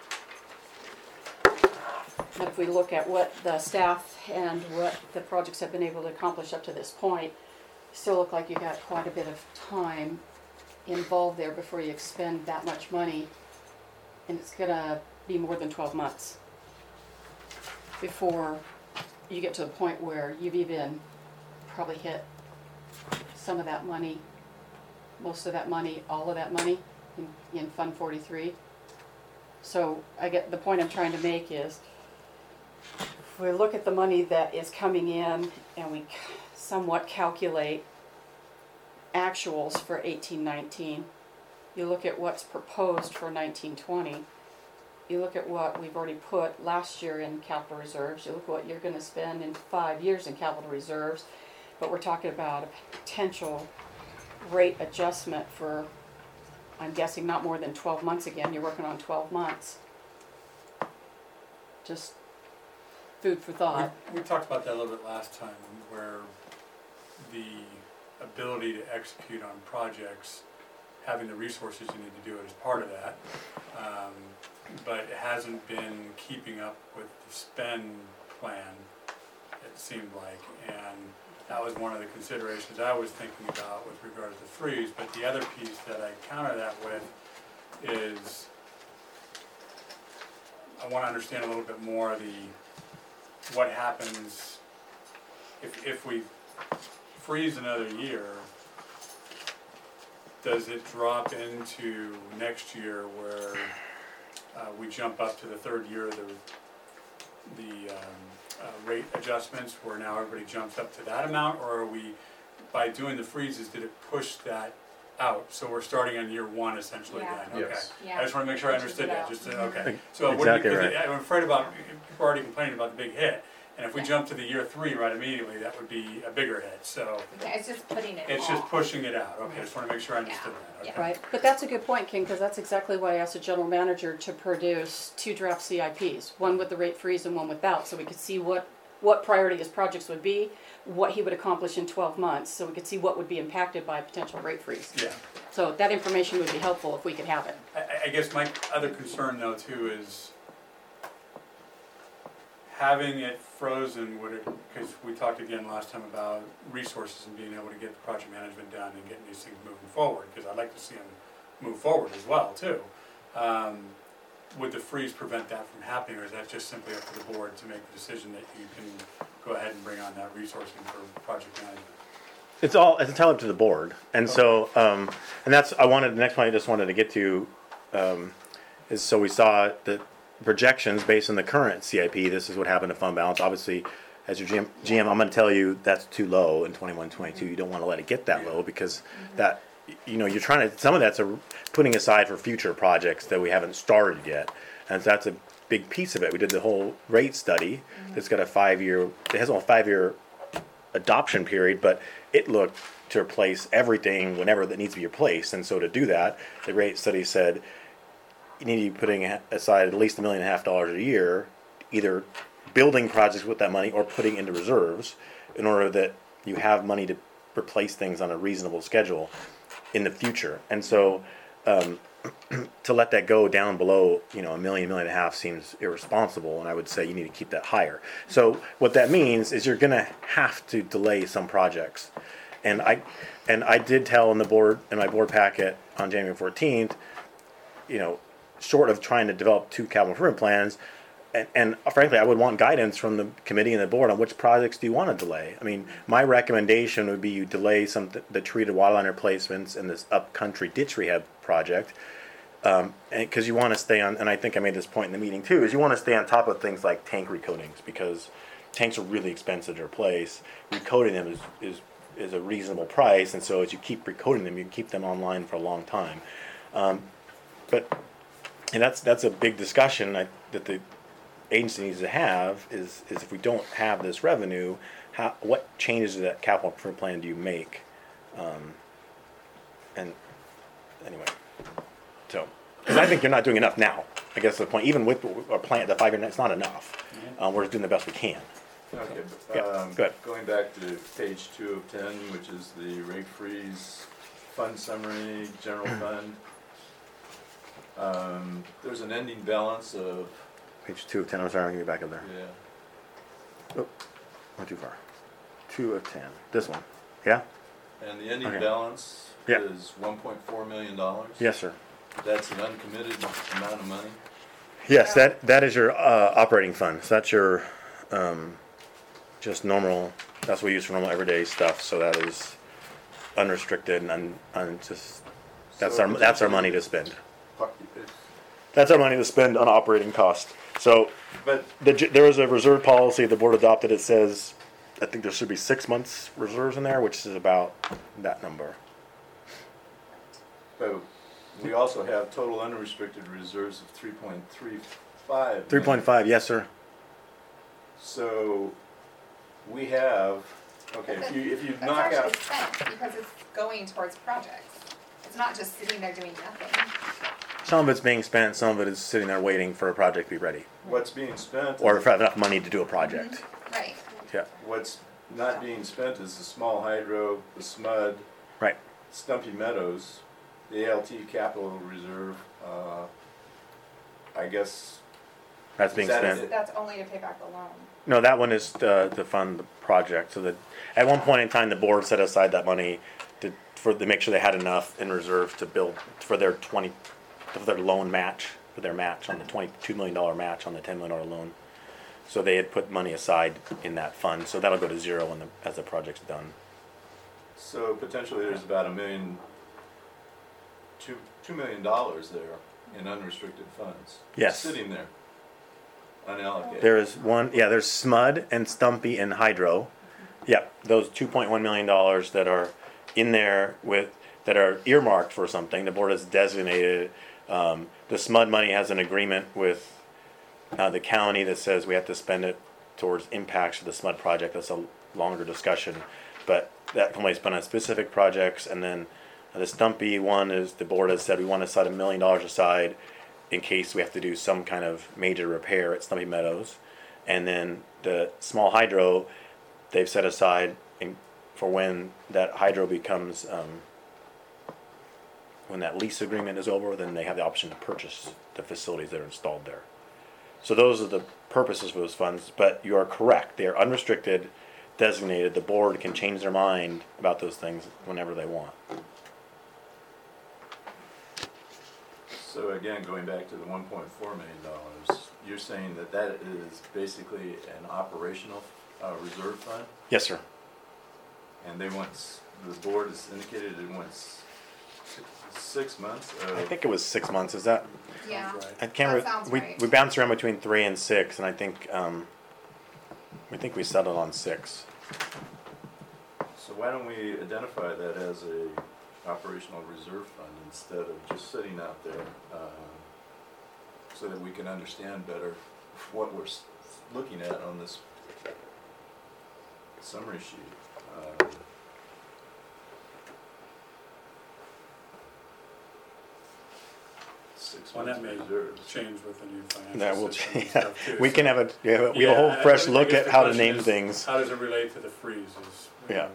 [SPEAKER 8] But if we look at what the staff and what the projects have been able to accomplish up to this point, you still look like you got quite a bit of time involved there before you expend that much money. And it's gonna be more than twelve months before you get to the point where you've even probably hit some of that money, most of that money, all of that money in, in Fund forty-three. So I get, the point I'm trying to make is, if we look at the money that is coming in and we somewhat calculate actuals for eighteen nineteen, you look at what's proposed for nineteen twenty, you look at what we've already put last year in capital reserves, you look at what you're gonna spend in five years in capital reserves, but we're talking about a potential rate adjustment for, I'm guessing not more than twelve months again, you're working on twelve months. Just food for thought.
[SPEAKER 3] We, we talked about that a little bit last time, where the ability to execute on projects, having the resources you need to do it is part of that. Um, but it hasn't been keeping up with the spend plan, it seemed like, and that was one of the considerations I was thinking about with regards to freeze. But the other piece that I counter that with is, I want to understand a little bit more the, what happens if, if we freeze another year. Does it drop into next year where uh, we jump up to the third year of the, the um, uh, rate adjustments, where now everybody jumps up to that amount? Or are we, by doing the freezes, did it push that out? So we're starting on year one essentially
[SPEAKER 6] Yeah.
[SPEAKER 3] then? Okay.
[SPEAKER 5] Yes.
[SPEAKER 6] Yeah.
[SPEAKER 3] I just want to make sure I
[SPEAKER 6] Pushes
[SPEAKER 3] understood
[SPEAKER 6] it
[SPEAKER 3] that,
[SPEAKER 6] out.
[SPEAKER 3] just, to-
[SPEAKER 6] Mhm.
[SPEAKER 3] okay. So it wouldn't
[SPEAKER 1] Exactly
[SPEAKER 3] be,
[SPEAKER 1] right.
[SPEAKER 3] because I'm afraid about, people are already complaining about the big hit. And if we
[SPEAKER 6] Yeah.
[SPEAKER 3] jump to the year three right immediately, that would be a bigger hit. So
[SPEAKER 6] Yeah, it's just putting it
[SPEAKER 3] it's just
[SPEAKER 6] off.
[SPEAKER 3] pushing it out. Okay, I just want to make sure I understood that.
[SPEAKER 6] Yeah.
[SPEAKER 3] Okay.
[SPEAKER 8] Right, but that's a good point, King, because that's exactly why I asked the general manager to produce two draft C I Ps, one with the rate freeze and one without, so we could see what, what priority his projects would be, what he would accomplish in twelve months, so we could see what would be impacted by a potential rate freeze.
[SPEAKER 3] Yeah.
[SPEAKER 8] So that information would be helpful if we could have it.
[SPEAKER 3] I- I, I guess my other concern though too is having it frozen, would it, because we talked again last time about resources and being able to get the project management done and getting these things moving forward, because I'd like to see them move forward as well too. Um, would the freeze prevent that from happening, or is that just simply up to the board to make the decision that you can go ahead and bring on that resourcing for project management?
[SPEAKER 1] it's all, it's entirely up to the board. And so, um, and that's, I wanted, the next point I just wanted to get to, um, is so we saw the projections based on the current C I P, this is what happened to fund balance. Obviously, as your G M, G M, I'm gonna tell you that's too low in twenty-one, twenty-two. You don't wanna let it get that low because that, you know, you're trying to, some of that's a, putting aside for future projects that we haven't started yet. And so that's a big piece of it. We did the whole rate study that's got a five-year, it has a five-year adoption period, but it looked to replace everything whenever that needs to be replaced. And so to do that, the rate study said you need to be putting aside at least a million and a half dollars a year, either building projects with that money or putting into reserves in order that you have money to replace things on a reasonable schedule in the future. And so um, to let that go down below, you know, a million, million and a half seems irresponsible, and I would say you need to keep that higher. So what that means is you're gonna have to delay some projects. And I, and I did tell in the board, in my board packet on January fourteenth, you know, short of trying to develop two capital improvement plans, and, and frankly, I would want guidance from the committee and the board on which projects do you want to delay. I mean, my recommendation would be you delay some, the treated water line replacements and this upcountry ditch rehab project. Um, and, cause you wanna stay on, and I think I made this point in the meeting too, is you wanna stay on top of things like tank recoatings, because tanks are really expensive to replace. Recoating them is, is, is a reasonable price, and so as you keep recoating them, you can keep them online for a long time. Um, but, and that's, that's a big discussion I, that the agency needs to have, is, is if we don't have this revenue, how, what changes to that capital improvement plan do you make? Um, and anyway, so, because I think you're not doing enough now. I guess the point, even with our plan, the five-year, it's not enough. Um, we're just doing the best we can.
[SPEAKER 2] Okay, but,
[SPEAKER 1] Yeah,
[SPEAKER 2] um,
[SPEAKER 1] good.
[SPEAKER 2] going back to page two of ten, which is the rate freeze fund summary, general fund. Um, there's an ending balance of,
[SPEAKER 1] Page two of ten, I'm sorry, I'm gonna get back up there.
[SPEAKER 2] yeah,
[SPEAKER 1] Went too far. Two of ten, this one, yeah?
[SPEAKER 2] and the ending
[SPEAKER 1] Okay.
[SPEAKER 2] balance
[SPEAKER 1] Yeah.
[SPEAKER 2] is one point four million dollars.
[SPEAKER 1] Yes, sir.
[SPEAKER 2] That's an uncommitted amount of money.
[SPEAKER 1] Yes, that, that is your, uh, operating fund, so that's your, um, just normal, that's what we use for normal everyday stuff, so that is unrestricted and un, un, just, that's
[SPEAKER 2] So
[SPEAKER 1] our, that's our
[SPEAKER 2] potentially-
[SPEAKER 1] money to spend.
[SPEAKER 2] It's-
[SPEAKER 1] That's our money to spend on operating costs. So,
[SPEAKER 2] But,
[SPEAKER 1] the, j- there was a reserve policy the board adopted, it says, I think there should be six months reserves in there, which is about that number.
[SPEAKER 2] but we also have total unrestricted reserves of three point three five.
[SPEAKER 1] Three point five, yes, sir.
[SPEAKER 2] So, we have, okay, if you, if you
[SPEAKER 6] That's
[SPEAKER 2] knock
[SPEAKER 6] actually
[SPEAKER 2] out,
[SPEAKER 6] spent because it's going towards projects. It's not just sitting there doing nothing.
[SPEAKER 1] Some of it's being spent, some of it is sitting there waiting for a project to be ready.
[SPEAKER 2] what's being spent.
[SPEAKER 1] Or
[SPEAKER 2] is-
[SPEAKER 1] if I have enough money to do a project.
[SPEAKER 6] Right.
[SPEAKER 1] Yeah,
[SPEAKER 2] What's not being spent is the small hydro, the S M U D,
[SPEAKER 1] right.
[SPEAKER 2] Stumpy Meadows, the A L T capital reserve, uh, I guess,
[SPEAKER 1] That's being
[SPEAKER 2] Is that
[SPEAKER 1] spent.
[SPEAKER 2] it?
[SPEAKER 6] That's only to pay back the loan.
[SPEAKER 1] No, that one is to, to fund the project, so that, at one point in time, the board set aside that money to, for, to make sure they had enough in reserve to build, for their twenty, for their loan match, for their match on the twenty-two million dollar match on the ten million dollar loan. So they had put money aside in that fund, so that'll go to zero when the, as the project's done.
[SPEAKER 2] so potentially there's about a million, two, two million dollars there in unrestricted funds.
[SPEAKER 1] Yes.
[SPEAKER 2] Sitting there, unallocated.
[SPEAKER 1] There is one, yeah, there's S M U D and Stumpy and Hydro. Yep, those two point one million dollars that are in there with, that are earmarked for something, the board has designated. Um, the S M U D money has an agreement with, uh, the county that says we have to spend it towards impacts of the S M U D project, that's a longer discussion. But that can only spend on specific projects, and then the Stumpy one is, the board has said we want to set a million dollars aside in case we have to do some kind of major repair at Stumpy Meadows. And then the small hydro, they've set aside in, for when that hydro becomes, um, when that lease agreement is over, then they have the option to purchase the facilities that are installed there. So those are the purposes for those funds, but you are correct, they are unrestricted, designated, the board can change their mind about those things whenever they want.
[SPEAKER 2] So again, going back to the one point four million dollars, you're saying that that is basically an operational, uh, reserve fund?
[SPEAKER 1] Yes, sir.
[SPEAKER 2] And they want, s- the board has indicated it wants six, six months of.
[SPEAKER 1] I think it was six months, is that?
[SPEAKER 6] Yeah.
[SPEAKER 3] Sounds right.
[SPEAKER 1] I can't,
[SPEAKER 6] That
[SPEAKER 1] re-
[SPEAKER 6] sounds
[SPEAKER 1] we,
[SPEAKER 6] right.
[SPEAKER 1] we bounced around between three and six, and I think, um, we think we settled on six.
[SPEAKER 2] So why don't we identify that as a operational reserve fund instead of just sitting out there, uh, so that we can understand better what we're s- looking at on this summary sheet. Uh, Six
[SPEAKER 3] Well,
[SPEAKER 2] months
[SPEAKER 3] that may
[SPEAKER 2] reserves.
[SPEAKER 3] change with the new financial
[SPEAKER 1] That will
[SPEAKER 3] system
[SPEAKER 1] change.
[SPEAKER 3] and stuff too.
[SPEAKER 1] We
[SPEAKER 3] so-
[SPEAKER 1] can have a, yeah, we have a
[SPEAKER 3] Yeah,
[SPEAKER 1] whole
[SPEAKER 3] I-
[SPEAKER 1] fresh
[SPEAKER 3] I
[SPEAKER 1] look
[SPEAKER 3] guess
[SPEAKER 1] at
[SPEAKER 3] the
[SPEAKER 1] how to
[SPEAKER 3] question
[SPEAKER 1] name
[SPEAKER 3] is,
[SPEAKER 1] things.
[SPEAKER 3] How does it relate to the freezes? you
[SPEAKER 1] Yeah.
[SPEAKER 3] know?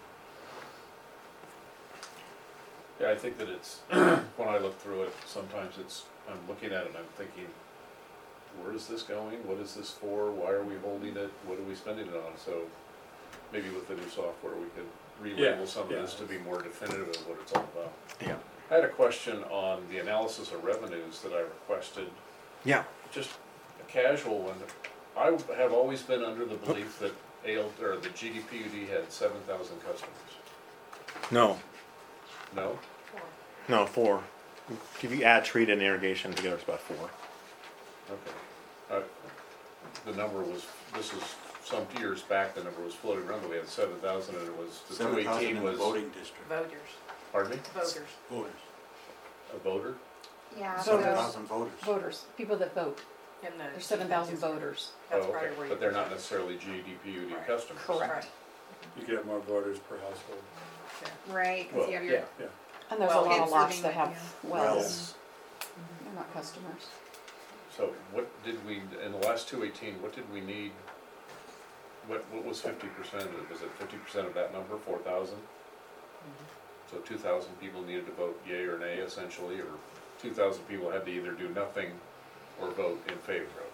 [SPEAKER 5] Yeah, I think that it's, when I look through it, sometimes it's, I'm looking at it and I'm thinking, where is this going? What is this for? Why are we holding it? What are we spending it on? So maybe with the new software, we could
[SPEAKER 3] Yeah,
[SPEAKER 5] relabel some of
[SPEAKER 3] yeah.
[SPEAKER 5] this to be more definitive of what it's all about.
[SPEAKER 1] Yeah.
[SPEAKER 5] I had a question on the analysis of revenues that I requested,
[SPEAKER 1] Yeah.
[SPEAKER 5] just a casual one. I have always been under the belief that A L, or the G D P U D had seven thousand customers.
[SPEAKER 1] No,
[SPEAKER 5] No?
[SPEAKER 1] no, four. If you add treated and irrigation together, it's about four.
[SPEAKER 5] Okay. Uh, The number was, this is some years back, the number was floating around, that we had seven thousand and it was, the two
[SPEAKER 7] Seven thousand
[SPEAKER 5] eighteen
[SPEAKER 7] in the
[SPEAKER 5] was,
[SPEAKER 7] voting district.
[SPEAKER 4] Voters,
[SPEAKER 5] pardon me,
[SPEAKER 4] voters.
[SPEAKER 7] Voters.
[SPEAKER 5] a voter?
[SPEAKER 6] Yeah,
[SPEAKER 8] So
[SPEAKER 7] Seven
[SPEAKER 8] those-
[SPEAKER 6] so,
[SPEAKER 7] thousand voters.
[SPEAKER 8] Voters, people that vote,
[SPEAKER 4] In the.
[SPEAKER 8] there's seven thousand voters.
[SPEAKER 4] That's
[SPEAKER 5] Oh,
[SPEAKER 4] probably
[SPEAKER 5] okay.
[SPEAKER 4] where you.
[SPEAKER 5] But they're not necessarily G D P U D
[SPEAKER 4] Right.
[SPEAKER 5] customers.
[SPEAKER 8] Correct.
[SPEAKER 3] You could have more voters per household.
[SPEAKER 6] right, cause
[SPEAKER 5] Well,
[SPEAKER 6] you have
[SPEAKER 5] yeah.
[SPEAKER 6] your
[SPEAKER 3] Yeah.
[SPEAKER 8] And there's a
[SPEAKER 4] Well,
[SPEAKER 8] lot of
[SPEAKER 6] kids
[SPEAKER 8] lots
[SPEAKER 6] living
[SPEAKER 8] that have
[SPEAKER 6] with
[SPEAKER 8] wells, they're not customers.
[SPEAKER 5] So what did we, in the last two eighteen, what did we need? What, what was fifty percent? Was it fifty percent of that number, four thousand? So two thousand people needed to vote yea or nay essentially, or two thousand people had to either do nothing or vote in favor of.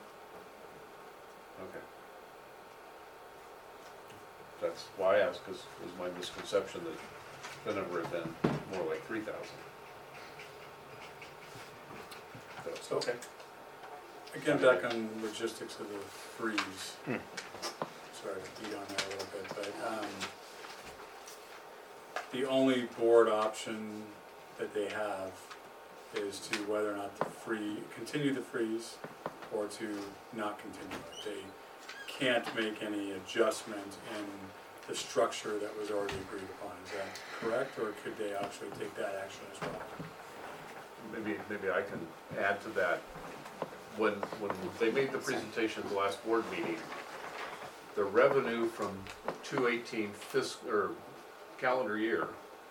[SPEAKER 5] Okay. That's why I asked, because it was my misconception that the number had been more like three thousand. So, okay.
[SPEAKER 3] Again, back on logistics of the freeze.
[SPEAKER 1] Hmm.
[SPEAKER 3] Sorry to beat on that a little bit, but, um, the only board option that they have is to whether or not to free, continue the freeze or to not continue it. They can't make any adjustment in the structure that was already agreed upon. Is that correct, or could they actually take that action as well?
[SPEAKER 5] Maybe, maybe I can add to that. When, when they made the presentation at the last board meeting, the revenue from two eighteen fiscal, or calendar year,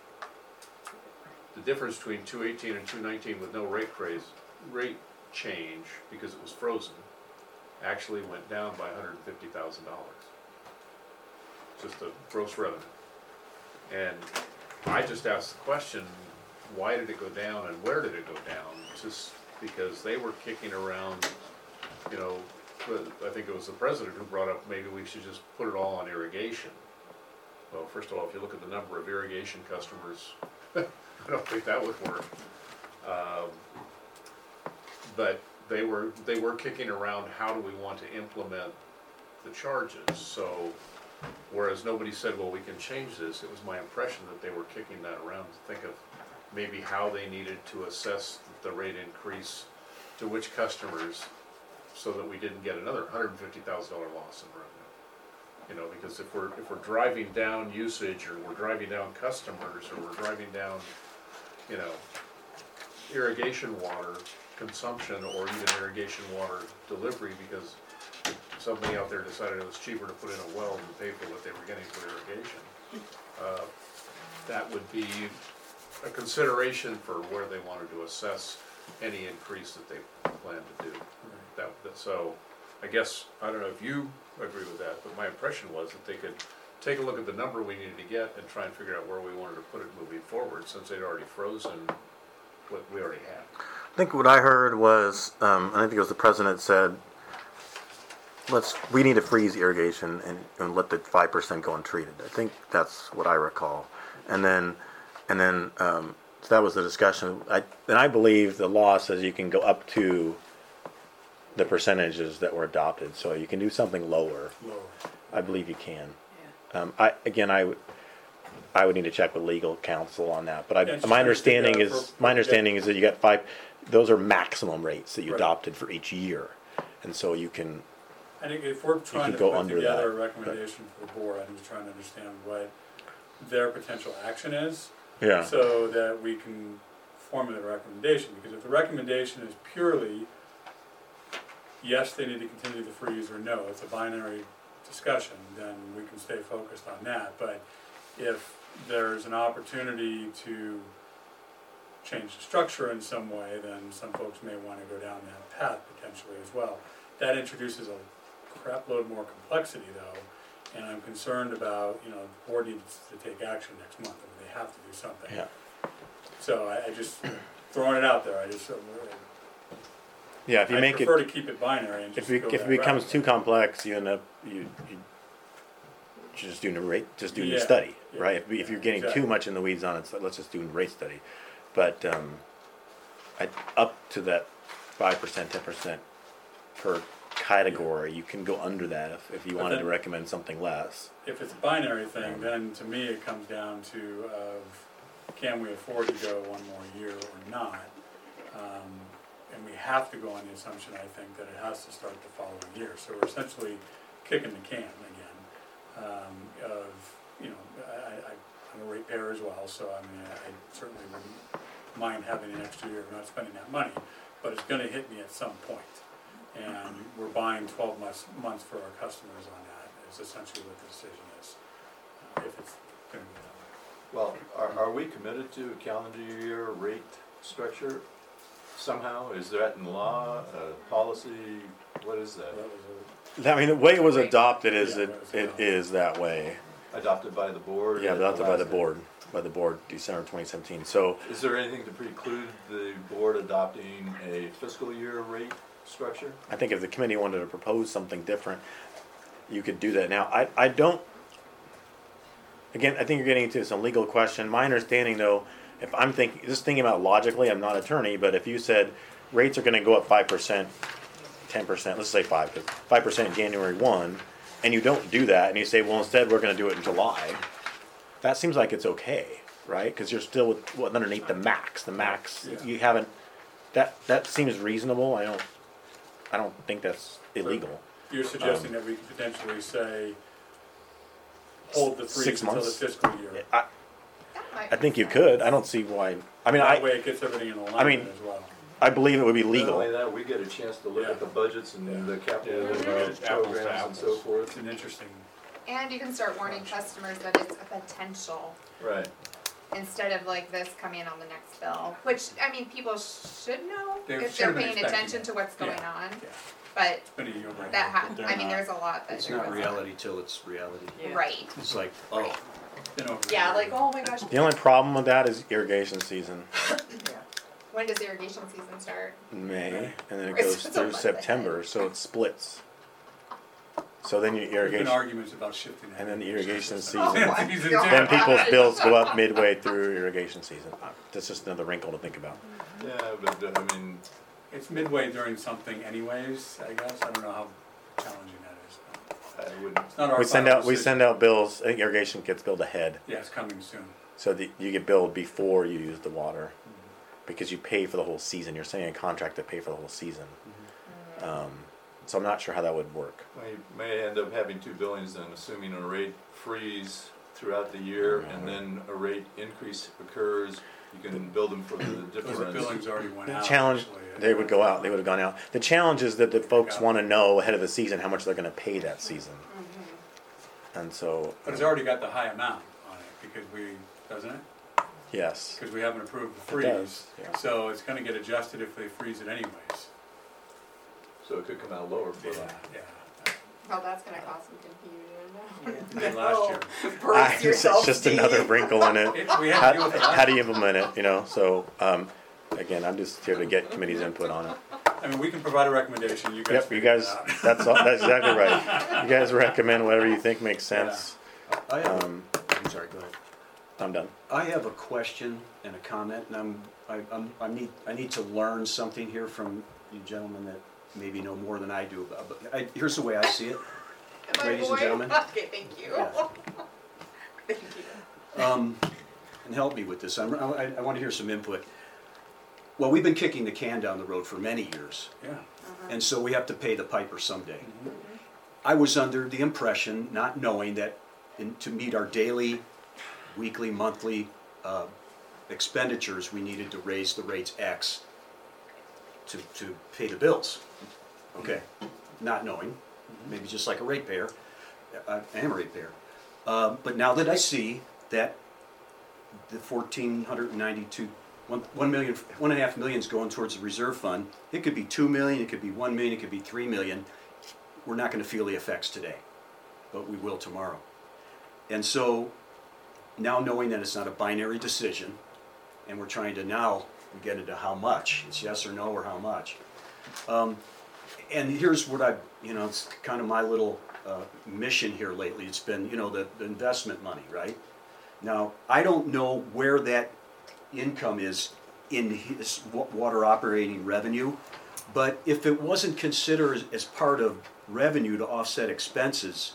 [SPEAKER 5] the difference between two eighteen and two nineteen with no rate raise, rate change, because it was frozen, actually went down by hundred and fifty thousand dollars. Just the gross revenue. And I just asked the question, why did it go down and where did it go down? Just because they were kicking around, you know, I think it was the president who brought up maybe we should just put it all on irrigation. Well, first of all, if you look at the number of irrigation customers, I don't think that would work. Um, But they were, they were kicking around, how do we want to implement the charges? So, whereas nobody said, well, we can change this, it was my impression that they were kicking that around to think of maybe how they needed to assess the rate increase to which customers, so that we didn't get another hundred and fifty thousand dollar loss in revenue. You know, because if we're, if we're driving down usage, or we're driving down customers, or we're driving down, you know, irrigation water consumption, or even irrigation water delivery, because somebody out there decided it was cheaper to put in a well than pay for what they were getting for irrigation. Uh, That would be a consideration for where they wanted to assess any increase that they plan to do. That, that, so, I guess, I don't know if you agree with that, but my impression was that they could take a look at the number we needed to get and try and figure out where we wanted to put it moving forward, since they'd already frozen what we already had.
[SPEAKER 1] I think what I heard was, um, and I think it was the president said, let's, we need to freeze irrigation and, and let the five percent go untreated. I think that's what I recall. And then, and then, um, so that was the discussion. I, and I believe the law says you can go up to the percentages that were adopted, so you can do something lower.
[SPEAKER 3] Lower.
[SPEAKER 1] I believe you can.
[SPEAKER 4] Yeah.
[SPEAKER 1] Um, I, again, I would, I would need to check with legal counsel on that, but
[SPEAKER 3] Yeah,
[SPEAKER 1] I,
[SPEAKER 3] just
[SPEAKER 1] my
[SPEAKER 3] trying to figure
[SPEAKER 1] understanding
[SPEAKER 3] out
[SPEAKER 1] is,
[SPEAKER 3] for-
[SPEAKER 1] my understanding is that you got five, those are maximum rates that you
[SPEAKER 3] Right.
[SPEAKER 1] adopted for each year. And so you can,
[SPEAKER 3] I think if we're trying
[SPEAKER 1] could
[SPEAKER 3] to
[SPEAKER 1] go
[SPEAKER 3] put
[SPEAKER 1] under
[SPEAKER 3] together a
[SPEAKER 1] that,
[SPEAKER 3] recommendation for the board, I'm just trying to understand what their potential action is.
[SPEAKER 1] Yeah.
[SPEAKER 3] So that we can formulate a recommendation, because if the recommendation is purely, yes, they need to continue the freeze, or no, it's a binary discussion, then we can stay focused on that. But if there's an opportunity to change the structure in some way, then some folks may want to go down that path potentially as well. That introduces a crap load more complexity though, and I'm concerned about, you know, the board needs to take action next month, I mean, they have to do something.
[SPEAKER 1] Yeah.
[SPEAKER 3] So I, I just, throwing it out there, I just, uh,
[SPEAKER 1] Yeah, if you
[SPEAKER 3] I
[SPEAKER 1] make it,
[SPEAKER 3] prefer to keep it binary and
[SPEAKER 1] if
[SPEAKER 3] just
[SPEAKER 1] it,
[SPEAKER 3] go
[SPEAKER 1] if it
[SPEAKER 3] that
[SPEAKER 1] becomes
[SPEAKER 3] route.
[SPEAKER 1] too complex, you end up, you, you, you're just doing a rate, just doing a
[SPEAKER 3] Yeah,
[SPEAKER 1] study,
[SPEAKER 3] yeah,
[SPEAKER 1] right? If, if
[SPEAKER 3] yeah,
[SPEAKER 1] you're getting too
[SPEAKER 3] exactly.
[SPEAKER 1] much in the weeds on it, so let's just do a rate study. But, um, I, up to that five percent, ten percent per category, you can go under that if, if you
[SPEAKER 3] But
[SPEAKER 1] wanted to
[SPEAKER 3] then-
[SPEAKER 1] recommend something less.
[SPEAKER 3] If it's a binary thing, then to me it comes down to of, can we afford to go one more year or not? Um, and we have to go on the assumption, I think, that it has to start the following year. So we're essentially kicking the can again, um, of, you know, I, I, I'm a ratepayer as well, so I mean, I I certainly wouldn't mind having an extra year of not spending that money, but it's gonna hit me at some point. And we're buying twelve months, months for our customers on that, is essentially what the decision is, uh, if it's gonna be that way.
[SPEAKER 2] Well, are, are we committed to a calendar year rate structure somehow? Is that in law, uh, policy, what is that?
[SPEAKER 3] That was
[SPEAKER 1] I mean, the way it was
[SPEAKER 6] Right.
[SPEAKER 1] adopted is
[SPEAKER 3] Yeah,
[SPEAKER 1] it,
[SPEAKER 3] that's
[SPEAKER 1] it
[SPEAKER 3] enough.
[SPEAKER 1] is that way.
[SPEAKER 2] Adopted by the board?
[SPEAKER 1] Yeah,
[SPEAKER 2] at
[SPEAKER 1] adopted by the
[SPEAKER 2] last-
[SPEAKER 1] board, by the board, December twenty seventeen. So,
[SPEAKER 2] Is there anything to preclude the board adopting a fiscal year rate structure?
[SPEAKER 1] I think if the committee wanted to propose something different, you could do that. Now, I, I don't, again, I think you're getting into some legal question. My understanding though, if I'm thinking, just thinking about logically, I'm not an attorney, but if you said rates are gonna go up five percent, ten percent, let's say five, five percent January one, and you don't do that, and you say, well, instead, we're gonna do it in July, that seems like it's okay, right? Cause you're still with, well, underneath the max, the max,
[SPEAKER 3] Yeah.
[SPEAKER 1] you haven't, that, that seems reasonable. I don't, I don't think that's illegal.
[SPEAKER 3] You're suggesting that we could potentially say, hold the
[SPEAKER 1] Six
[SPEAKER 3] freeze until the
[SPEAKER 1] months?
[SPEAKER 3] fiscal year.
[SPEAKER 1] I,
[SPEAKER 6] That might
[SPEAKER 1] I think
[SPEAKER 6] make
[SPEAKER 1] you
[SPEAKER 6] sense.
[SPEAKER 1] could. I don't see why. I mean,
[SPEAKER 3] That
[SPEAKER 1] I,
[SPEAKER 3] way it gets everything in
[SPEAKER 1] mean,
[SPEAKER 3] alignment as well.
[SPEAKER 1] I believe it would be
[SPEAKER 2] Not only
[SPEAKER 1] legal.
[SPEAKER 2] that, we get a chance to look
[SPEAKER 3] Yeah.
[SPEAKER 2] at the budgets and
[SPEAKER 3] Yeah.
[SPEAKER 2] the capital
[SPEAKER 5] Yeah,
[SPEAKER 2] uh,
[SPEAKER 5] we get apples to
[SPEAKER 2] programs and so
[SPEAKER 5] apples.
[SPEAKER 2] forth.
[SPEAKER 3] It's an interesting,
[SPEAKER 6] And you can start warning customers that it's a potential,
[SPEAKER 2] Right.
[SPEAKER 6] instead of like this coming in on the next bill, which, I mean, people should know
[SPEAKER 3] They
[SPEAKER 6] if
[SPEAKER 3] should
[SPEAKER 6] they're
[SPEAKER 3] have been
[SPEAKER 6] paying
[SPEAKER 3] expecting
[SPEAKER 6] attention
[SPEAKER 3] it.
[SPEAKER 6] to what's going
[SPEAKER 3] Yeah.
[SPEAKER 6] on,
[SPEAKER 3] yeah,
[SPEAKER 6] but
[SPEAKER 3] it's been a year right
[SPEAKER 6] that
[SPEAKER 3] now.
[SPEAKER 6] ha-
[SPEAKER 7] But they're
[SPEAKER 6] I mean,
[SPEAKER 7] not-
[SPEAKER 6] there's a lot that
[SPEAKER 7] It's
[SPEAKER 6] there
[SPEAKER 7] not
[SPEAKER 6] goes on.
[SPEAKER 7] reality till it's reality.
[SPEAKER 6] Right,
[SPEAKER 7] It's like, oh,
[SPEAKER 3] Been over a
[SPEAKER 6] yeah,
[SPEAKER 3] year.
[SPEAKER 6] like, oh my gosh,
[SPEAKER 1] The only problem with that is irrigation season,
[SPEAKER 6] when does irrigation season start?
[SPEAKER 1] May, and then it
[SPEAKER 6] Right, so
[SPEAKER 1] goes
[SPEAKER 6] it's a
[SPEAKER 1] through
[SPEAKER 6] month
[SPEAKER 1] September,
[SPEAKER 6] ahead.
[SPEAKER 1] so it splits. So then your
[SPEAKER 3] There's been
[SPEAKER 1] irrigation,
[SPEAKER 3] arguments about shifting that.
[SPEAKER 1] and then the irrigation
[SPEAKER 6] Oh
[SPEAKER 1] season,
[SPEAKER 6] my
[SPEAKER 3] Season
[SPEAKER 6] God.
[SPEAKER 3] two.
[SPEAKER 1] then people's bills go up midway through irrigation season. That's just another wrinkle to think about.
[SPEAKER 2] Yeah, but, uh, I mean,
[SPEAKER 3] It's midway during something anyways, I guess, I don't know how challenging that is.
[SPEAKER 2] I wouldn't,
[SPEAKER 3] It's not our
[SPEAKER 1] We send
[SPEAKER 3] final
[SPEAKER 1] out, we
[SPEAKER 3] decision.
[SPEAKER 1] send out bills, I think irrigation gets billed ahead,
[SPEAKER 3] Yeah, it's coming soon.
[SPEAKER 1] so that you get billed before you use the water. Because you pay for the whole season, you're saying a contract to pay for the whole season. Um, so I'm not sure how that would work.
[SPEAKER 2] we may end up having two billings then, assuming a rate freeze throughout the year and then a rate increase occurs, you can bill them for the
[SPEAKER 3] Those
[SPEAKER 2] difference.
[SPEAKER 3] billings already went
[SPEAKER 1] The
[SPEAKER 3] out.
[SPEAKER 1] challenge,
[SPEAKER 3] actually.
[SPEAKER 1] they would go out, they would have gone out. The challenge is that the folks wanna know ahead of the season how much they're gonna pay that season. And so,
[SPEAKER 3] But it's already got the high amount on it, because we, doesn't it?
[SPEAKER 1] yes,
[SPEAKER 3] Because we haven't approved the
[SPEAKER 1] It
[SPEAKER 3] freeze.
[SPEAKER 1] does, yeah.
[SPEAKER 3] So it's gonna get adjusted if they freeze it anyways.
[SPEAKER 2] So it could come out lower for
[SPEAKER 3] Yeah,
[SPEAKER 2] them.
[SPEAKER 3] yeah.
[SPEAKER 6] Well, that's gonna cause some confusion.
[SPEAKER 3] It did last year.
[SPEAKER 1] I- it's just another wrinkle in it.
[SPEAKER 3] It- We had to deal
[SPEAKER 1] How,
[SPEAKER 3] with it
[SPEAKER 1] how
[SPEAKER 3] last
[SPEAKER 1] do you implement it, you know, so, um, again, I'm just here to get committee's input on it.
[SPEAKER 3] I mean, we can provide a recommendation, you guys
[SPEAKER 1] Yep, you
[SPEAKER 3] figure it
[SPEAKER 1] guys,
[SPEAKER 3] out.
[SPEAKER 1] that's, all- that's exactly right. You guys recommend whatever you think makes sense.
[SPEAKER 7] I have,
[SPEAKER 1] Um,
[SPEAKER 7] I'm sorry, go ahead.
[SPEAKER 1] I'm done.
[SPEAKER 7] I have a question and a comment, and I'm, I, I'm, I need, I need to learn something here from you gentlemen that maybe know more than I do about, but I, here's the way I see it.
[SPEAKER 6] Am I
[SPEAKER 7] Ladies and
[SPEAKER 6] boy?
[SPEAKER 7] gentlemen.
[SPEAKER 6] Okay, thank you.
[SPEAKER 7] Yeah.
[SPEAKER 6] Thank you.
[SPEAKER 7] Um, and help me with this, I'm, I, I wanna hear some input. Well, we've been kicking the can down the road for many years,
[SPEAKER 3] Yeah.
[SPEAKER 7] and so we have to pay the piper someday. I was under the impression, not knowing that in, to meet our daily, weekly, monthly, uh, expenditures, we needed to raise the rates X to, to pay the bills. Okay, not knowing, maybe just like a ratepayer, I I am a ratepayer. Uh, but now that I see that the fourteen hundred ninety-two, one, one million, one and a half million's going towards the reserve fund, it could be two million, it could be one million, it could be three million. We're not gonna feel the effects today, but we will tomorrow. And so, now knowing that it's not a binary decision, and we're trying to now get into how much, it's yes or no or how much. Um, and here's what I, you know, it's kind of my little uh, mission here lately. It's been, you know, the, the investment money, right? Now, I don't know where that income is in his wa- water operating revenue, but if it wasn't considered as, as part of revenue to offset expenses,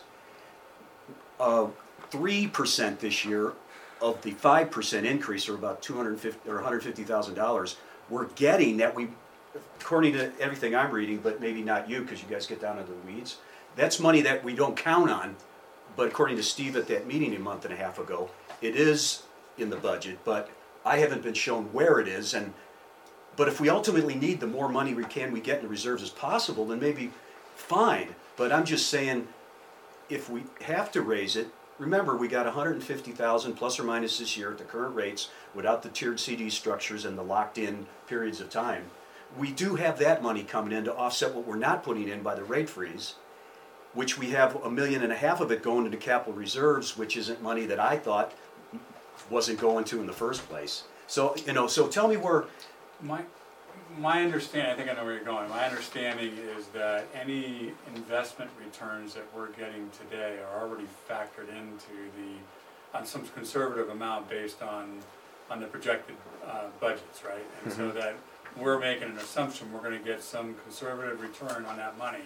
[SPEAKER 7] uh, three percent this year of the five percent increase, or about two hundred fifty or one hundred fifty thousand dollars, we're getting that we, according to everything I'm reading, but maybe not you because you guys get down into the weeds, that's money that we don't count on, but according to Steve at that meeting a month and a half ago, it is in the budget, but I haven't been shown where it is. And but if we ultimately need the more money we can we get in the reserves as possible, then maybe fine. But I'm just saying, if we have to raise it, remember we got one hundred fifty thousand plus or minus this year at the current rates without the tiered C D structures and the locked in periods of time. We do have that money coming in to offset what we're not putting in by the rate freeze, which we have a million and a half of it going into capital reserves, which isn't money that I thought wasn't going to in the first place. So, you know, so tell me where,
[SPEAKER 3] My, my understanding, I think I know where you're going, my understanding is that any investment returns that we're getting today are already factored into the, on some conservative amount based on, on the projected uh, budgets, right? And so that we're making an assumption we're gonna get some conservative return on that money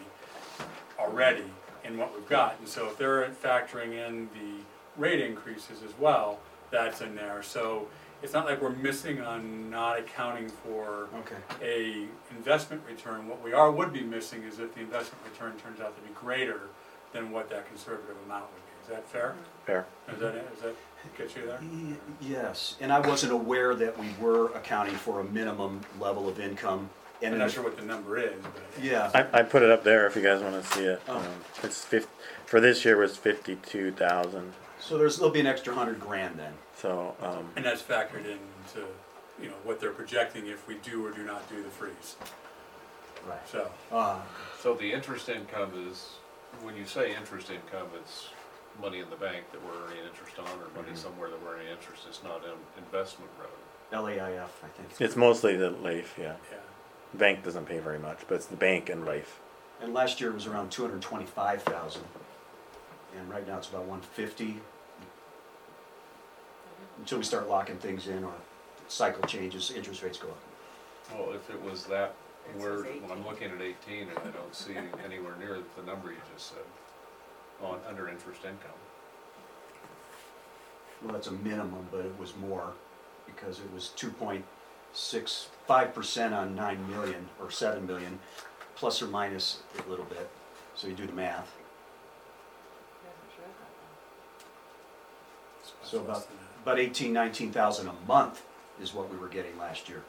[SPEAKER 3] already in what we've got. And so if they're factoring in the rate increases as well, that's in there. So it's not like we're missing on not accounting for
[SPEAKER 7] okay,
[SPEAKER 3] a investment return. What we are, would be missing is if the investment return turns out to be greater than what that conservative amount would be. Is that fair?
[SPEAKER 1] Fair.
[SPEAKER 3] Is that, is that get you there?
[SPEAKER 7] Y- yes, and I wasn't aware that we were accounting for a minimum level of income. And
[SPEAKER 3] I'm
[SPEAKER 7] in
[SPEAKER 3] not
[SPEAKER 7] the-
[SPEAKER 3] sure what the number is, but.
[SPEAKER 7] Yeah,
[SPEAKER 1] I, I put it up there if you guys wanna see it.
[SPEAKER 7] Oh.
[SPEAKER 1] Um, It's fif, for this year was fifty-two thousand,
[SPEAKER 7] so there's, there'll be an extra hundred grand then.
[SPEAKER 1] so, um,
[SPEAKER 3] And that's factored into, you know, what they're projecting if we do or do not do the freeze.
[SPEAKER 7] Right.
[SPEAKER 3] So,
[SPEAKER 7] Uh,
[SPEAKER 5] So the interest income is, when you say interest income, it's money in the bank that we're earning interest on, or money somewhere that we're earning interest, it's not in investment revenue.
[SPEAKER 7] L A I F, I think.
[SPEAKER 1] it's mostly the Life, yeah.
[SPEAKER 3] yeah.
[SPEAKER 1] Bank doesn't pay very much, but it's the bank and Life.
[SPEAKER 7] And last year it was around two hundred twenty-five thousand. And right now it's about one fifty. Until we start locking things in or cycle changes, interest rates go up.
[SPEAKER 5] Well, if it was that,
[SPEAKER 4] It
[SPEAKER 5] where,
[SPEAKER 4] says
[SPEAKER 5] when
[SPEAKER 4] eighteen.
[SPEAKER 5] I'm looking at eighteen and I don't see anywhere near the number you just said, on, under interest income.
[SPEAKER 7] Well, that's a minimum, but it was more because it was two point six five percent on nine million or seven million, plus or minus a little bit. So you do the math. So
[SPEAKER 3] It's
[SPEAKER 7] about,
[SPEAKER 3] less than that.
[SPEAKER 7] about eighteen, nineteen thousand a month is what we were getting last year.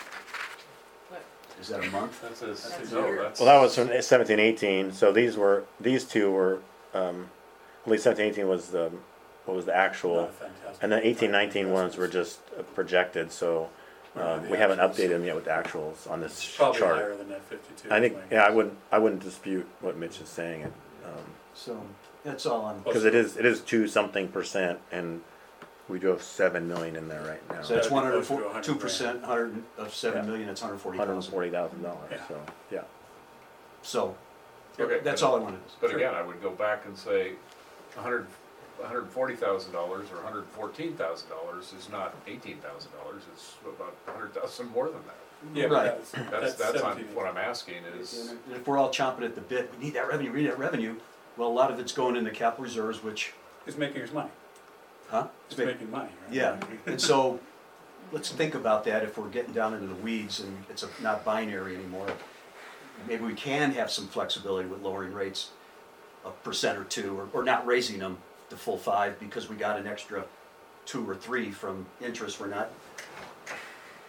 [SPEAKER 7] Is that a month?
[SPEAKER 5] That says,
[SPEAKER 4] That's
[SPEAKER 5] no,
[SPEAKER 4] weird.
[SPEAKER 5] that's.
[SPEAKER 1] Well, that was from seventeen, eighteen, so these were, these two were, um, at least seventeen, eighteen was the, what was the actual,
[SPEAKER 3] Not fantastic.
[SPEAKER 1] and then eighteen, nineteen ones were just uh, projected, so, uh, we haven't updated them yet with the actuals on this
[SPEAKER 3] It's probably higher
[SPEAKER 1] chart.
[SPEAKER 3] than that fifty-two.
[SPEAKER 1] I think,
[SPEAKER 3] like-
[SPEAKER 1] yeah, I wouldn't, I wouldn't dispute what Mitch is saying, it, um,
[SPEAKER 7] So that's all I'm.
[SPEAKER 1] cause it is, it is two something percent, and we do have seven million in there right now.
[SPEAKER 7] So that's
[SPEAKER 3] That'd be
[SPEAKER 7] one hundred
[SPEAKER 3] closer to
[SPEAKER 7] four,
[SPEAKER 3] a hundred
[SPEAKER 7] two percent, hundred of seven
[SPEAKER 1] Yeah.
[SPEAKER 7] million, that's hundred forty
[SPEAKER 1] Hundred and
[SPEAKER 7] thousand.
[SPEAKER 1] forty thousand dollars,
[SPEAKER 3] Yeah.
[SPEAKER 1] so, yeah.
[SPEAKER 7] So,
[SPEAKER 5] Okay,
[SPEAKER 7] that's
[SPEAKER 5] but-
[SPEAKER 7] all I wanted.
[SPEAKER 5] But again, I would go back and say, a hundred, a hundred and forty thousand dollars or a hundred and fourteen thousand dollars is not eighteen thousand dollars, it's about a hundred thousand more than that.
[SPEAKER 3] Yeah, but
[SPEAKER 7] Right.
[SPEAKER 3] that's,
[SPEAKER 5] That's,
[SPEAKER 3] that's
[SPEAKER 5] that's on,
[SPEAKER 3] seventeen.
[SPEAKER 5] what I'm asking is,
[SPEAKER 7] And if we're all chomping at the bit, we need that revenue, we need that revenue, well, a lot of it's going into capital reserves, which,
[SPEAKER 3] It's making us money.
[SPEAKER 7] huh?
[SPEAKER 3] It's making money, right?
[SPEAKER 7] Yeah, and so, let's think about that if we're getting down into the weeds and it's a- not binary anymore. Maybe we can have some flexibility with lowering rates a percent or two, or, or not raising them the full five because we got an extra two or three from interest we're not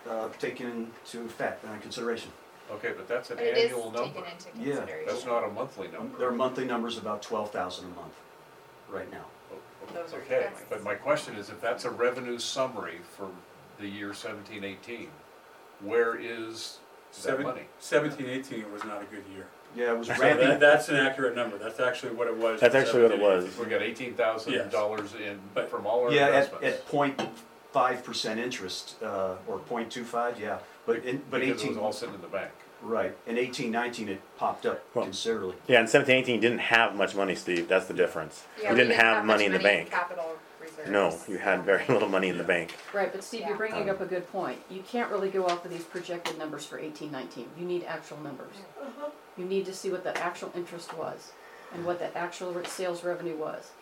[SPEAKER 7] uh, taken into effect, uh, consideration.
[SPEAKER 5] Okay, but that's an
[SPEAKER 6] But it is
[SPEAKER 5] annual number.
[SPEAKER 6] taken into
[SPEAKER 7] Yeah.
[SPEAKER 6] consideration.
[SPEAKER 5] That's not a monthly number.
[SPEAKER 7] Their monthly number's about twelve thousand a month, right now.
[SPEAKER 6] Those are-
[SPEAKER 5] Okay,
[SPEAKER 6] that's-
[SPEAKER 5] but my question is, if that's a revenue summary for the year seventeen eighteen, where is that
[SPEAKER 3] Seven-
[SPEAKER 5] money?
[SPEAKER 3] Seventeen, eighteen was not a good year.
[SPEAKER 7] Yeah, it was
[SPEAKER 3] So that,
[SPEAKER 7] ramping,
[SPEAKER 3] that's an accurate number, that's actually what it was.
[SPEAKER 1] That's
[SPEAKER 3] for
[SPEAKER 1] actually what it
[SPEAKER 3] seventeen,
[SPEAKER 1] was.
[SPEAKER 3] eighteen.
[SPEAKER 5] We got eighteen thousand dollars in,
[SPEAKER 3] But-
[SPEAKER 5] from all our
[SPEAKER 7] yeah, at,
[SPEAKER 5] investments.
[SPEAKER 7] at point five percent interest, uh, or point two five, yeah, but in, but
[SPEAKER 5] Because it was
[SPEAKER 7] eighteen,
[SPEAKER 5] all sitting in the bank.
[SPEAKER 7] right, in eighteen nineteen, it popped up
[SPEAKER 1] Well,
[SPEAKER 7] considerably.
[SPEAKER 1] Yeah, in seventeen, eighteen, you didn't have much money, Steve, that's the difference.
[SPEAKER 6] Yeah,
[SPEAKER 1] You
[SPEAKER 6] we
[SPEAKER 1] didn't have
[SPEAKER 6] much
[SPEAKER 1] money in the bank.
[SPEAKER 6] Capital reserves.
[SPEAKER 1] No, you had very little money in the bank.
[SPEAKER 8] Right, but Steve,
[SPEAKER 6] Yeah.
[SPEAKER 8] you're bringing
[SPEAKER 1] Um,
[SPEAKER 8] up a good point. You can't really go off of these projected numbers for eighteen nineteen. You need actual numbers. You need to see what the actual interest was and what the actual re- sales revenue was.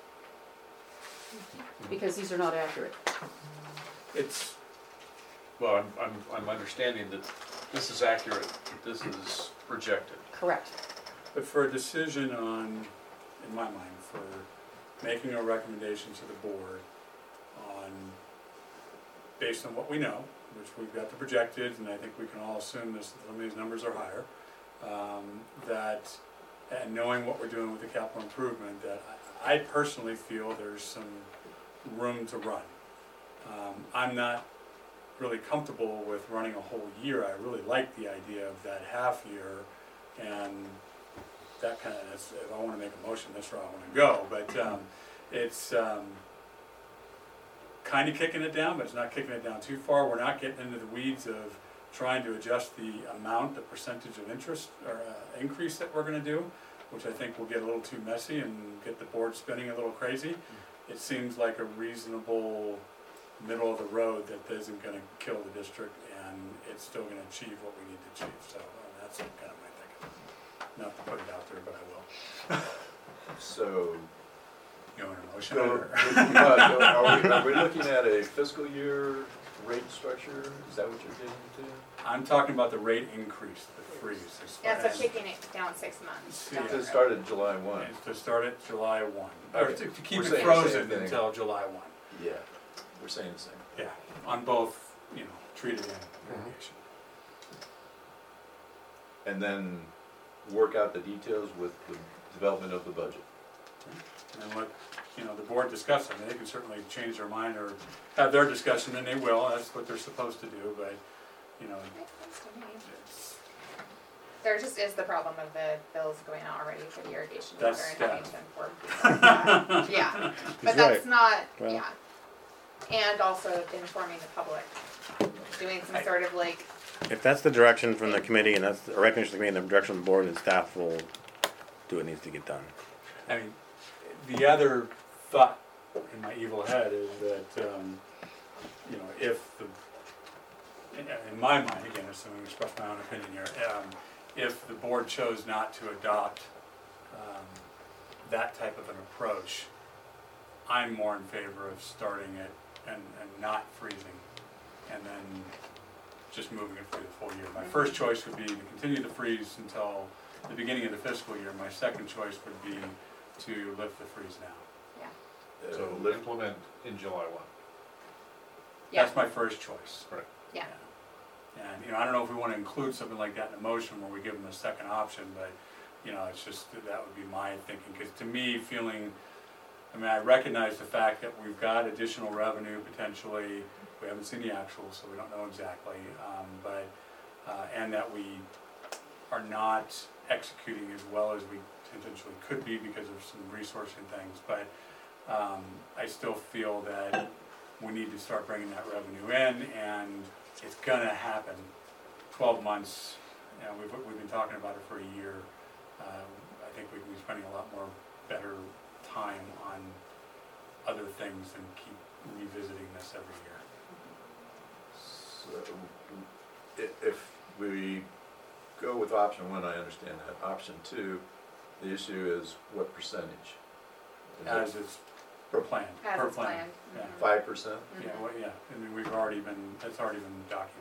[SPEAKER 8] Because these are not accurate.
[SPEAKER 3] It's,
[SPEAKER 5] Well, I'm, I'm, I'm understanding that this is accurate, but this is projected.
[SPEAKER 8] Correct.
[SPEAKER 3] but for a decision on, in my mind, for making a recommendation to the board on, based on what we know, which we've got the projected, and I think we can all assume this, some of these numbers are higher, um, that, and knowing what we're doing with the capital improvement, that I I personally feel there's some room to run. Um, I'm not really comfortable with running a whole year. I really like the idea of that half year, and that kind of, if I want to make a motion, that's where I want to go. But um, it's um, kind of kicking it down, but it's not kicking it down too far. We're not getting into the weeds of trying to adjust the amount, the percentage of interest or uh, increase that we're going to do, which I think will get a little too messy and get the board spinning a little crazy. It seems like a reasonable middle of the road that isn't going to kill the district, and it's still going to achieve what we need to achieve. So uh, that's kind of my thinking. Not to put it out there, but I will.
[SPEAKER 2] So,
[SPEAKER 3] You want a motion?
[SPEAKER 2] go,
[SPEAKER 3] or-
[SPEAKER 2] uh, are we, are we looking at a fiscal year rate structure? Is that what you're getting
[SPEAKER 3] I'm talking about the rate increase, the freeze. as far
[SPEAKER 6] Yeah, so
[SPEAKER 3] as-
[SPEAKER 6] kicking it down six months.
[SPEAKER 3] Yeah.
[SPEAKER 6] down
[SPEAKER 2] to?
[SPEAKER 6] the
[SPEAKER 2] It
[SPEAKER 6] road.
[SPEAKER 2] started July one.
[SPEAKER 3] It's to start at July one, or
[SPEAKER 2] Okay.
[SPEAKER 3] to to keep
[SPEAKER 2] We're
[SPEAKER 3] it
[SPEAKER 2] saying the same
[SPEAKER 3] frozen
[SPEAKER 2] thing.
[SPEAKER 3] until July one.
[SPEAKER 2] Yeah, we're saying the same.
[SPEAKER 3] Yeah, on both, you know, treated and irrigation.
[SPEAKER 2] And then work out the details with the development of the budget.
[SPEAKER 3] And let, you know, the board discuss them, they can certainly change their mind or have their discussion, and they will, that's what they're supposed to do, but, you know,
[SPEAKER 6] Makes sense to me.
[SPEAKER 3] it's,
[SPEAKER 6] There just is the problem of the bills going out already for the irrigation water
[SPEAKER 3] That's-
[SPEAKER 6] and having
[SPEAKER 3] yeah.
[SPEAKER 6] to inform people of that. Yeah, but that's not,
[SPEAKER 1] Well-
[SPEAKER 6] yeah. And also informing the public, doing some sort of like,
[SPEAKER 1] If that's the direction from the committee, and that's a recognition of the committee and the direction of the board, then staff will do what needs to get done.
[SPEAKER 3] I mean, the other thought in my evil head is that, um, you know, if the, in, in my mind, again, assuming I express my own opinion here, um, if the board chose not to adopt, um, that type of an approach, I'm more in favor of starting it and, and not freezing, and then just moving it through the full year. My first choice would be to continue to freeze until the beginning of the fiscal year. My second choice would be to lift the freeze now.
[SPEAKER 6] yeah,
[SPEAKER 2] Uh,
[SPEAKER 5] So
[SPEAKER 2] lift-
[SPEAKER 5] implement in July one.
[SPEAKER 6] yeah,
[SPEAKER 3] That's my first choice.
[SPEAKER 5] Right.
[SPEAKER 6] yeah.
[SPEAKER 3] And, you know, I don't know if we want to include something like that in the motion where we give them a second option, but, you know, it's just, that would be my thinking. Because to me, feeling, I mean, I recognize the fact that we've got additional revenue potentially. We haven't seen the actuals, so we don't know exactly. Um, but, uh, and that we are not executing as well as we potentially could be because of some resourcing things. But um, I still feel that we need to start bringing that revenue in, and it's gonna happen. Twelve months, you know, we've, we've been talking about it for a year. Um, I think we can be spending a lot more better time on other things and keep revisiting this every year.
[SPEAKER 2] So, i- if we go with option one, I understand that. Option two, the issue is what percentage?
[SPEAKER 3] As it's per plan,
[SPEAKER 6] As
[SPEAKER 3] per
[SPEAKER 6] it's
[SPEAKER 3] plan.
[SPEAKER 6] planned.
[SPEAKER 3] Yeah.
[SPEAKER 6] Mhm.
[SPEAKER 2] Five percent?
[SPEAKER 3] Yeah, well, yeah, I mean, we've already been, it's already been documented.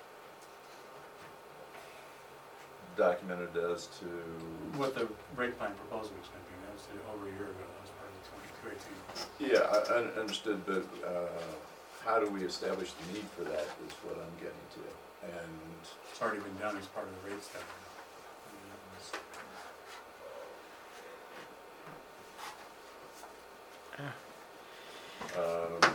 [SPEAKER 2] Documented as to,
[SPEAKER 3] What the rate plan proposal was gonna be, that was over a year ago, that was part of the twenty-two eighteen.
[SPEAKER 2] yeah, I, I understood, but, uh, how do we establish the need for that is what I'm getting to. And
[SPEAKER 3] It's already been done as part of the rate study.
[SPEAKER 2] Um,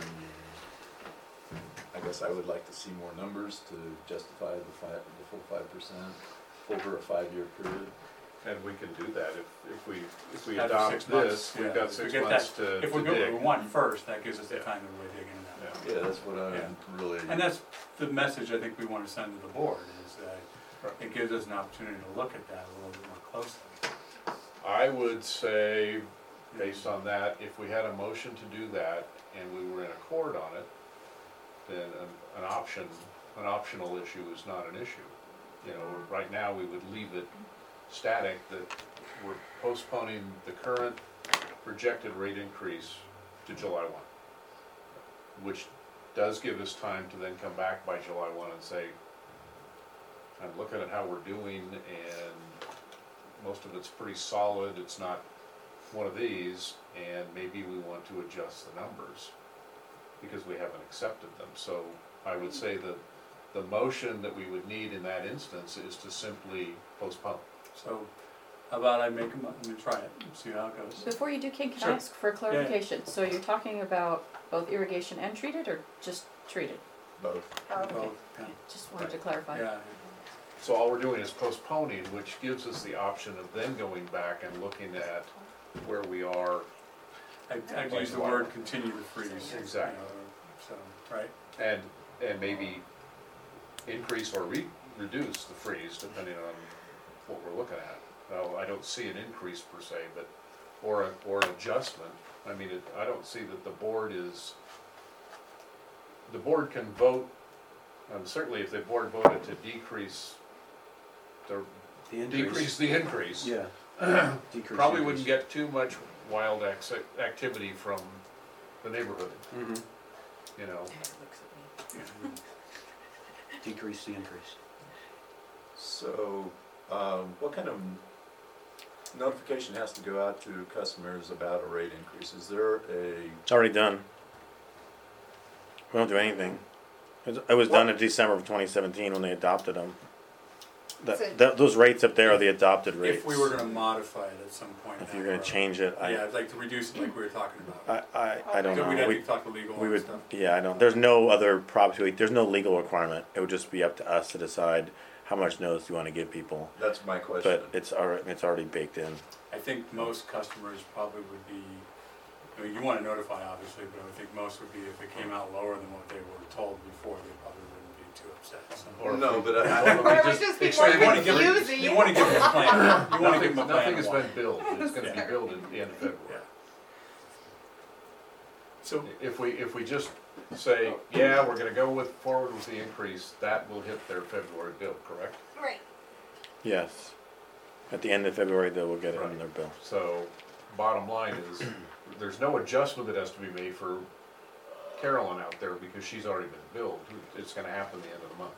[SPEAKER 2] I guess I would like to see more numbers to justify the five, the full five percent over a five-year period.
[SPEAKER 5] And we can do that if, if we, if we
[SPEAKER 3] After
[SPEAKER 5] adopt
[SPEAKER 3] six months,
[SPEAKER 5] this, we've
[SPEAKER 3] yeah.
[SPEAKER 5] got
[SPEAKER 3] If we
[SPEAKER 5] six
[SPEAKER 3] get
[SPEAKER 5] months
[SPEAKER 3] that-
[SPEAKER 5] to,
[SPEAKER 3] If we
[SPEAKER 5] to
[SPEAKER 3] go what we
[SPEAKER 5] dig.
[SPEAKER 3] want first, that gives us the
[SPEAKER 5] Yeah.
[SPEAKER 3] time to really dig into that.
[SPEAKER 5] Yeah.
[SPEAKER 2] Yeah, that's what
[SPEAKER 3] Yeah.
[SPEAKER 2] I'm really.
[SPEAKER 3] And that's the message I think we want to send to the board, is that
[SPEAKER 5] Right.
[SPEAKER 3] it gives us an opportunity to look at that a little bit more closely.
[SPEAKER 5] I would say, based on that, if we had a motion to do that and we were in accord on it, then an, an option, an optional issue is not an issue. You know, right now, we would leave it static, that we're postponing the current projected rate increase to July one. Which does give us time to then come back by July one and say, I'm looking at how we're doing, and most of it's pretty solid, it's not one of these, and maybe we want to adjust the numbers because we haven't accepted them. So I would say that the motion that we would need in that instance is to simply postpone.
[SPEAKER 3] So how about I make a, mo- let me try it, and see how it goes.
[SPEAKER 8] Before you do, Ken, can
[SPEAKER 3] Sure.
[SPEAKER 8] I ask for clarification? So you're talking about both irrigation and treated, or just treated?
[SPEAKER 2] Both.
[SPEAKER 6] Okay.
[SPEAKER 3] Well, yeah.
[SPEAKER 8] Just wanted to clarify.
[SPEAKER 3] Yeah,
[SPEAKER 5] So all we're doing is postponing, which gives us the option of then going back and looking at where we are.
[SPEAKER 3] I, I'd use the word continue to freeze. you
[SPEAKER 5] Exactly.
[SPEAKER 3] know, So, right,
[SPEAKER 5] And, and maybe increase or re- reduce the freeze depending on what we're looking at. Now, I don't see an increase per se, but, or, a, or an adjustment. I mean, it, I don't see that the board is, the board can vote, um, certainly if the board voted to decrease the,
[SPEAKER 7] The
[SPEAKER 5] decrease the increase.
[SPEAKER 7] Yeah. Decrease,
[SPEAKER 5] Probably
[SPEAKER 7] increase.
[SPEAKER 5] wouldn't get too much wild ex- activity from the neighborhood,
[SPEAKER 7] Mhm.
[SPEAKER 5] you know?
[SPEAKER 7] Decrease the increase.
[SPEAKER 2] So, um, what kind of notification has to go out to customers about a rate increase? Is there a,
[SPEAKER 1] It's already done. We don't do anything. It was- it was done in December of twenty seventeen when they adopted them.
[SPEAKER 6] So-
[SPEAKER 1] That, that, those rates up there are the adopted rates.
[SPEAKER 3] if we were gonna modify it at some point.
[SPEAKER 1] If
[SPEAKER 3] down
[SPEAKER 1] you're
[SPEAKER 3] the
[SPEAKER 1] gonna
[SPEAKER 3] road.
[SPEAKER 1] change it,
[SPEAKER 3] Yeah,
[SPEAKER 1] I,
[SPEAKER 3] I'd like to reduce it like we were talking about.
[SPEAKER 1] I, I, I don't
[SPEAKER 3] So we'd
[SPEAKER 1] know.
[SPEAKER 3] have
[SPEAKER 1] We,
[SPEAKER 3] to talk to legal
[SPEAKER 1] we
[SPEAKER 3] and
[SPEAKER 1] would,
[SPEAKER 3] stuff.
[SPEAKER 1] yeah, I don't, there's no other property, there's no legal requirement. It would just be up to us to decide how much notice you wanna give people.
[SPEAKER 2] that's my question.
[SPEAKER 1] But it's already, it's already baked in.
[SPEAKER 3] I think most customers probably would be, I mean, you wanna notify obviously, but I would think most would be if it came out lower than what they were told before, they probably wouldn't be too upset. So-
[SPEAKER 5] Or if
[SPEAKER 2] No,
[SPEAKER 5] we-
[SPEAKER 2] but I-
[SPEAKER 5] why don't we
[SPEAKER 6] Or it would
[SPEAKER 5] just
[SPEAKER 6] just be
[SPEAKER 5] extend
[SPEAKER 6] more
[SPEAKER 5] the
[SPEAKER 3] You wanna give-
[SPEAKER 6] confusing.
[SPEAKER 3] You wanna give them a plan, you wanna give
[SPEAKER 5] Nothing,
[SPEAKER 3] them a plan.
[SPEAKER 5] nothing has
[SPEAKER 3] of what-
[SPEAKER 5] been built, it's gonna be
[SPEAKER 3] Yeah.
[SPEAKER 5] built at the end of
[SPEAKER 3] Yeah.
[SPEAKER 5] February.
[SPEAKER 3] So,
[SPEAKER 5] If we, if we just say, yeah, we're gonna go with, forward with the increase, that will hit their February bill, correct?
[SPEAKER 6] Right.
[SPEAKER 1] Yes. At the end of February, they will get it in
[SPEAKER 5] Right.
[SPEAKER 1] their bill.
[SPEAKER 5] So, bottom line is, there's no adjustment that has to be made for Carolyn out there because she's already been billed. It's gonna happen the end of the month.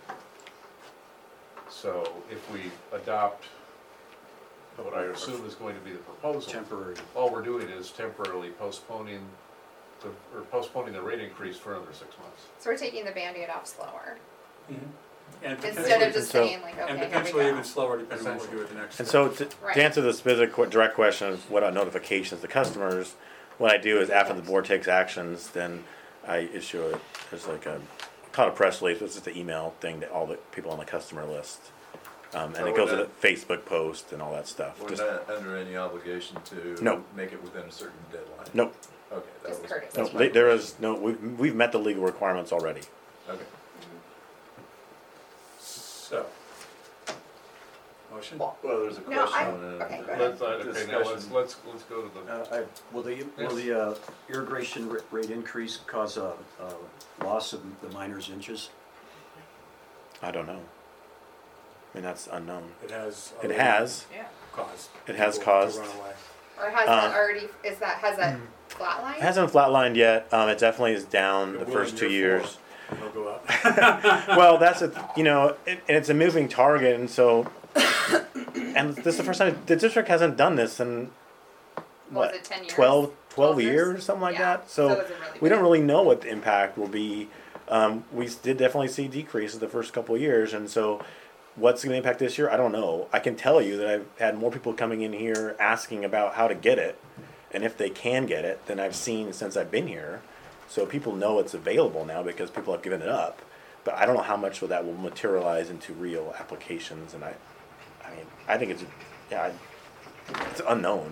[SPEAKER 5] So, if we adopt what I assume is going to be the proposal,
[SPEAKER 7] Temporary.
[SPEAKER 5] all we're doing is temporarily postponing the, or postponing the rate increase for another six months.
[SPEAKER 6] So we're taking the Band-Aid off slower,
[SPEAKER 3] mhm. and
[SPEAKER 6] instead
[SPEAKER 3] potentially,
[SPEAKER 6] of just
[SPEAKER 1] so-
[SPEAKER 6] saying like,
[SPEAKER 3] and
[SPEAKER 6] okay, here we
[SPEAKER 3] potentially
[SPEAKER 6] go.
[SPEAKER 3] even slower depending on what we do at the next.
[SPEAKER 1] And
[SPEAKER 3] step.
[SPEAKER 1] so to,
[SPEAKER 6] Right.
[SPEAKER 1] to answer the specific que- direct question of what are notifications to customers, what I do is after the board takes actions, then I issue a, there's like a, called a press release, it's just an email thing to all the people on the customer list. Um, and
[SPEAKER 2] So
[SPEAKER 1] it
[SPEAKER 2] we're
[SPEAKER 1] goes with
[SPEAKER 2] not-
[SPEAKER 1] a Facebook post and all that stuff.
[SPEAKER 2] We're
[SPEAKER 1] Just,
[SPEAKER 2] not under any obligation to
[SPEAKER 1] No.
[SPEAKER 2] make it within a certain deadline?
[SPEAKER 1] nope,
[SPEAKER 2] Okay, that
[SPEAKER 6] Just
[SPEAKER 2] was,
[SPEAKER 6] courtesy.
[SPEAKER 1] no,
[SPEAKER 2] that's my
[SPEAKER 1] they, there
[SPEAKER 2] question.
[SPEAKER 1] is, no, we've, we've met the legal requirements already.
[SPEAKER 2] Okay.
[SPEAKER 3] So. Motion?
[SPEAKER 6] Well,
[SPEAKER 2] Well, there's a
[SPEAKER 6] No,
[SPEAKER 2] question
[SPEAKER 6] I-
[SPEAKER 2] on it.
[SPEAKER 6] okay, go ahead.
[SPEAKER 5] Let's, uh, okay, now let's,
[SPEAKER 2] Discussion.
[SPEAKER 5] let's, let's go to the,
[SPEAKER 7] Uh, I, will the, will the uh, irrigation ra- rate increase cause a, a loss of the miner's inches?
[SPEAKER 1] I don't know. I mean, that's unknown.
[SPEAKER 3] It has.
[SPEAKER 1] It
[SPEAKER 3] already
[SPEAKER 1] has,
[SPEAKER 4] Yeah.
[SPEAKER 3] Caused.
[SPEAKER 1] It has
[SPEAKER 3] people to
[SPEAKER 1] caused-
[SPEAKER 3] Run away.
[SPEAKER 6] Or has
[SPEAKER 1] Uh,
[SPEAKER 6] that already, is that, has that flatlined?
[SPEAKER 1] it hasn't flatlined yet, um, it definitely is down the
[SPEAKER 3] It will
[SPEAKER 1] first
[SPEAKER 3] in
[SPEAKER 1] two
[SPEAKER 3] year
[SPEAKER 1] years.
[SPEAKER 3] four. It'll go up.
[SPEAKER 1] Well, that's a, you know, it, and it's a moving target, and so, and this is the first time, the district hasn't done this in,
[SPEAKER 6] What was
[SPEAKER 1] what,
[SPEAKER 6] it, ten years?
[SPEAKER 1] twelve, twelve
[SPEAKER 6] twelve years?
[SPEAKER 1] years, something like
[SPEAKER 6] Yeah,
[SPEAKER 1] that,
[SPEAKER 6] so
[SPEAKER 1] so,
[SPEAKER 6] it wasn't really
[SPEAKER 1] we don't
[SPEAKER 6] big.
[SPEAKER 1] really know what the impact will be. um, we did definitely see decreases the first couple of years, and so what's going to impact this year? I don't know. I can tell you that I've had more people coming in here asking about how to get it, and if they can get it, than I've seen since I've been here. So people know it's available now because people have given it up. But I don't know how much of that will materialize into real applications, and I, I mean, I think it's, yeah, I, it's unknown.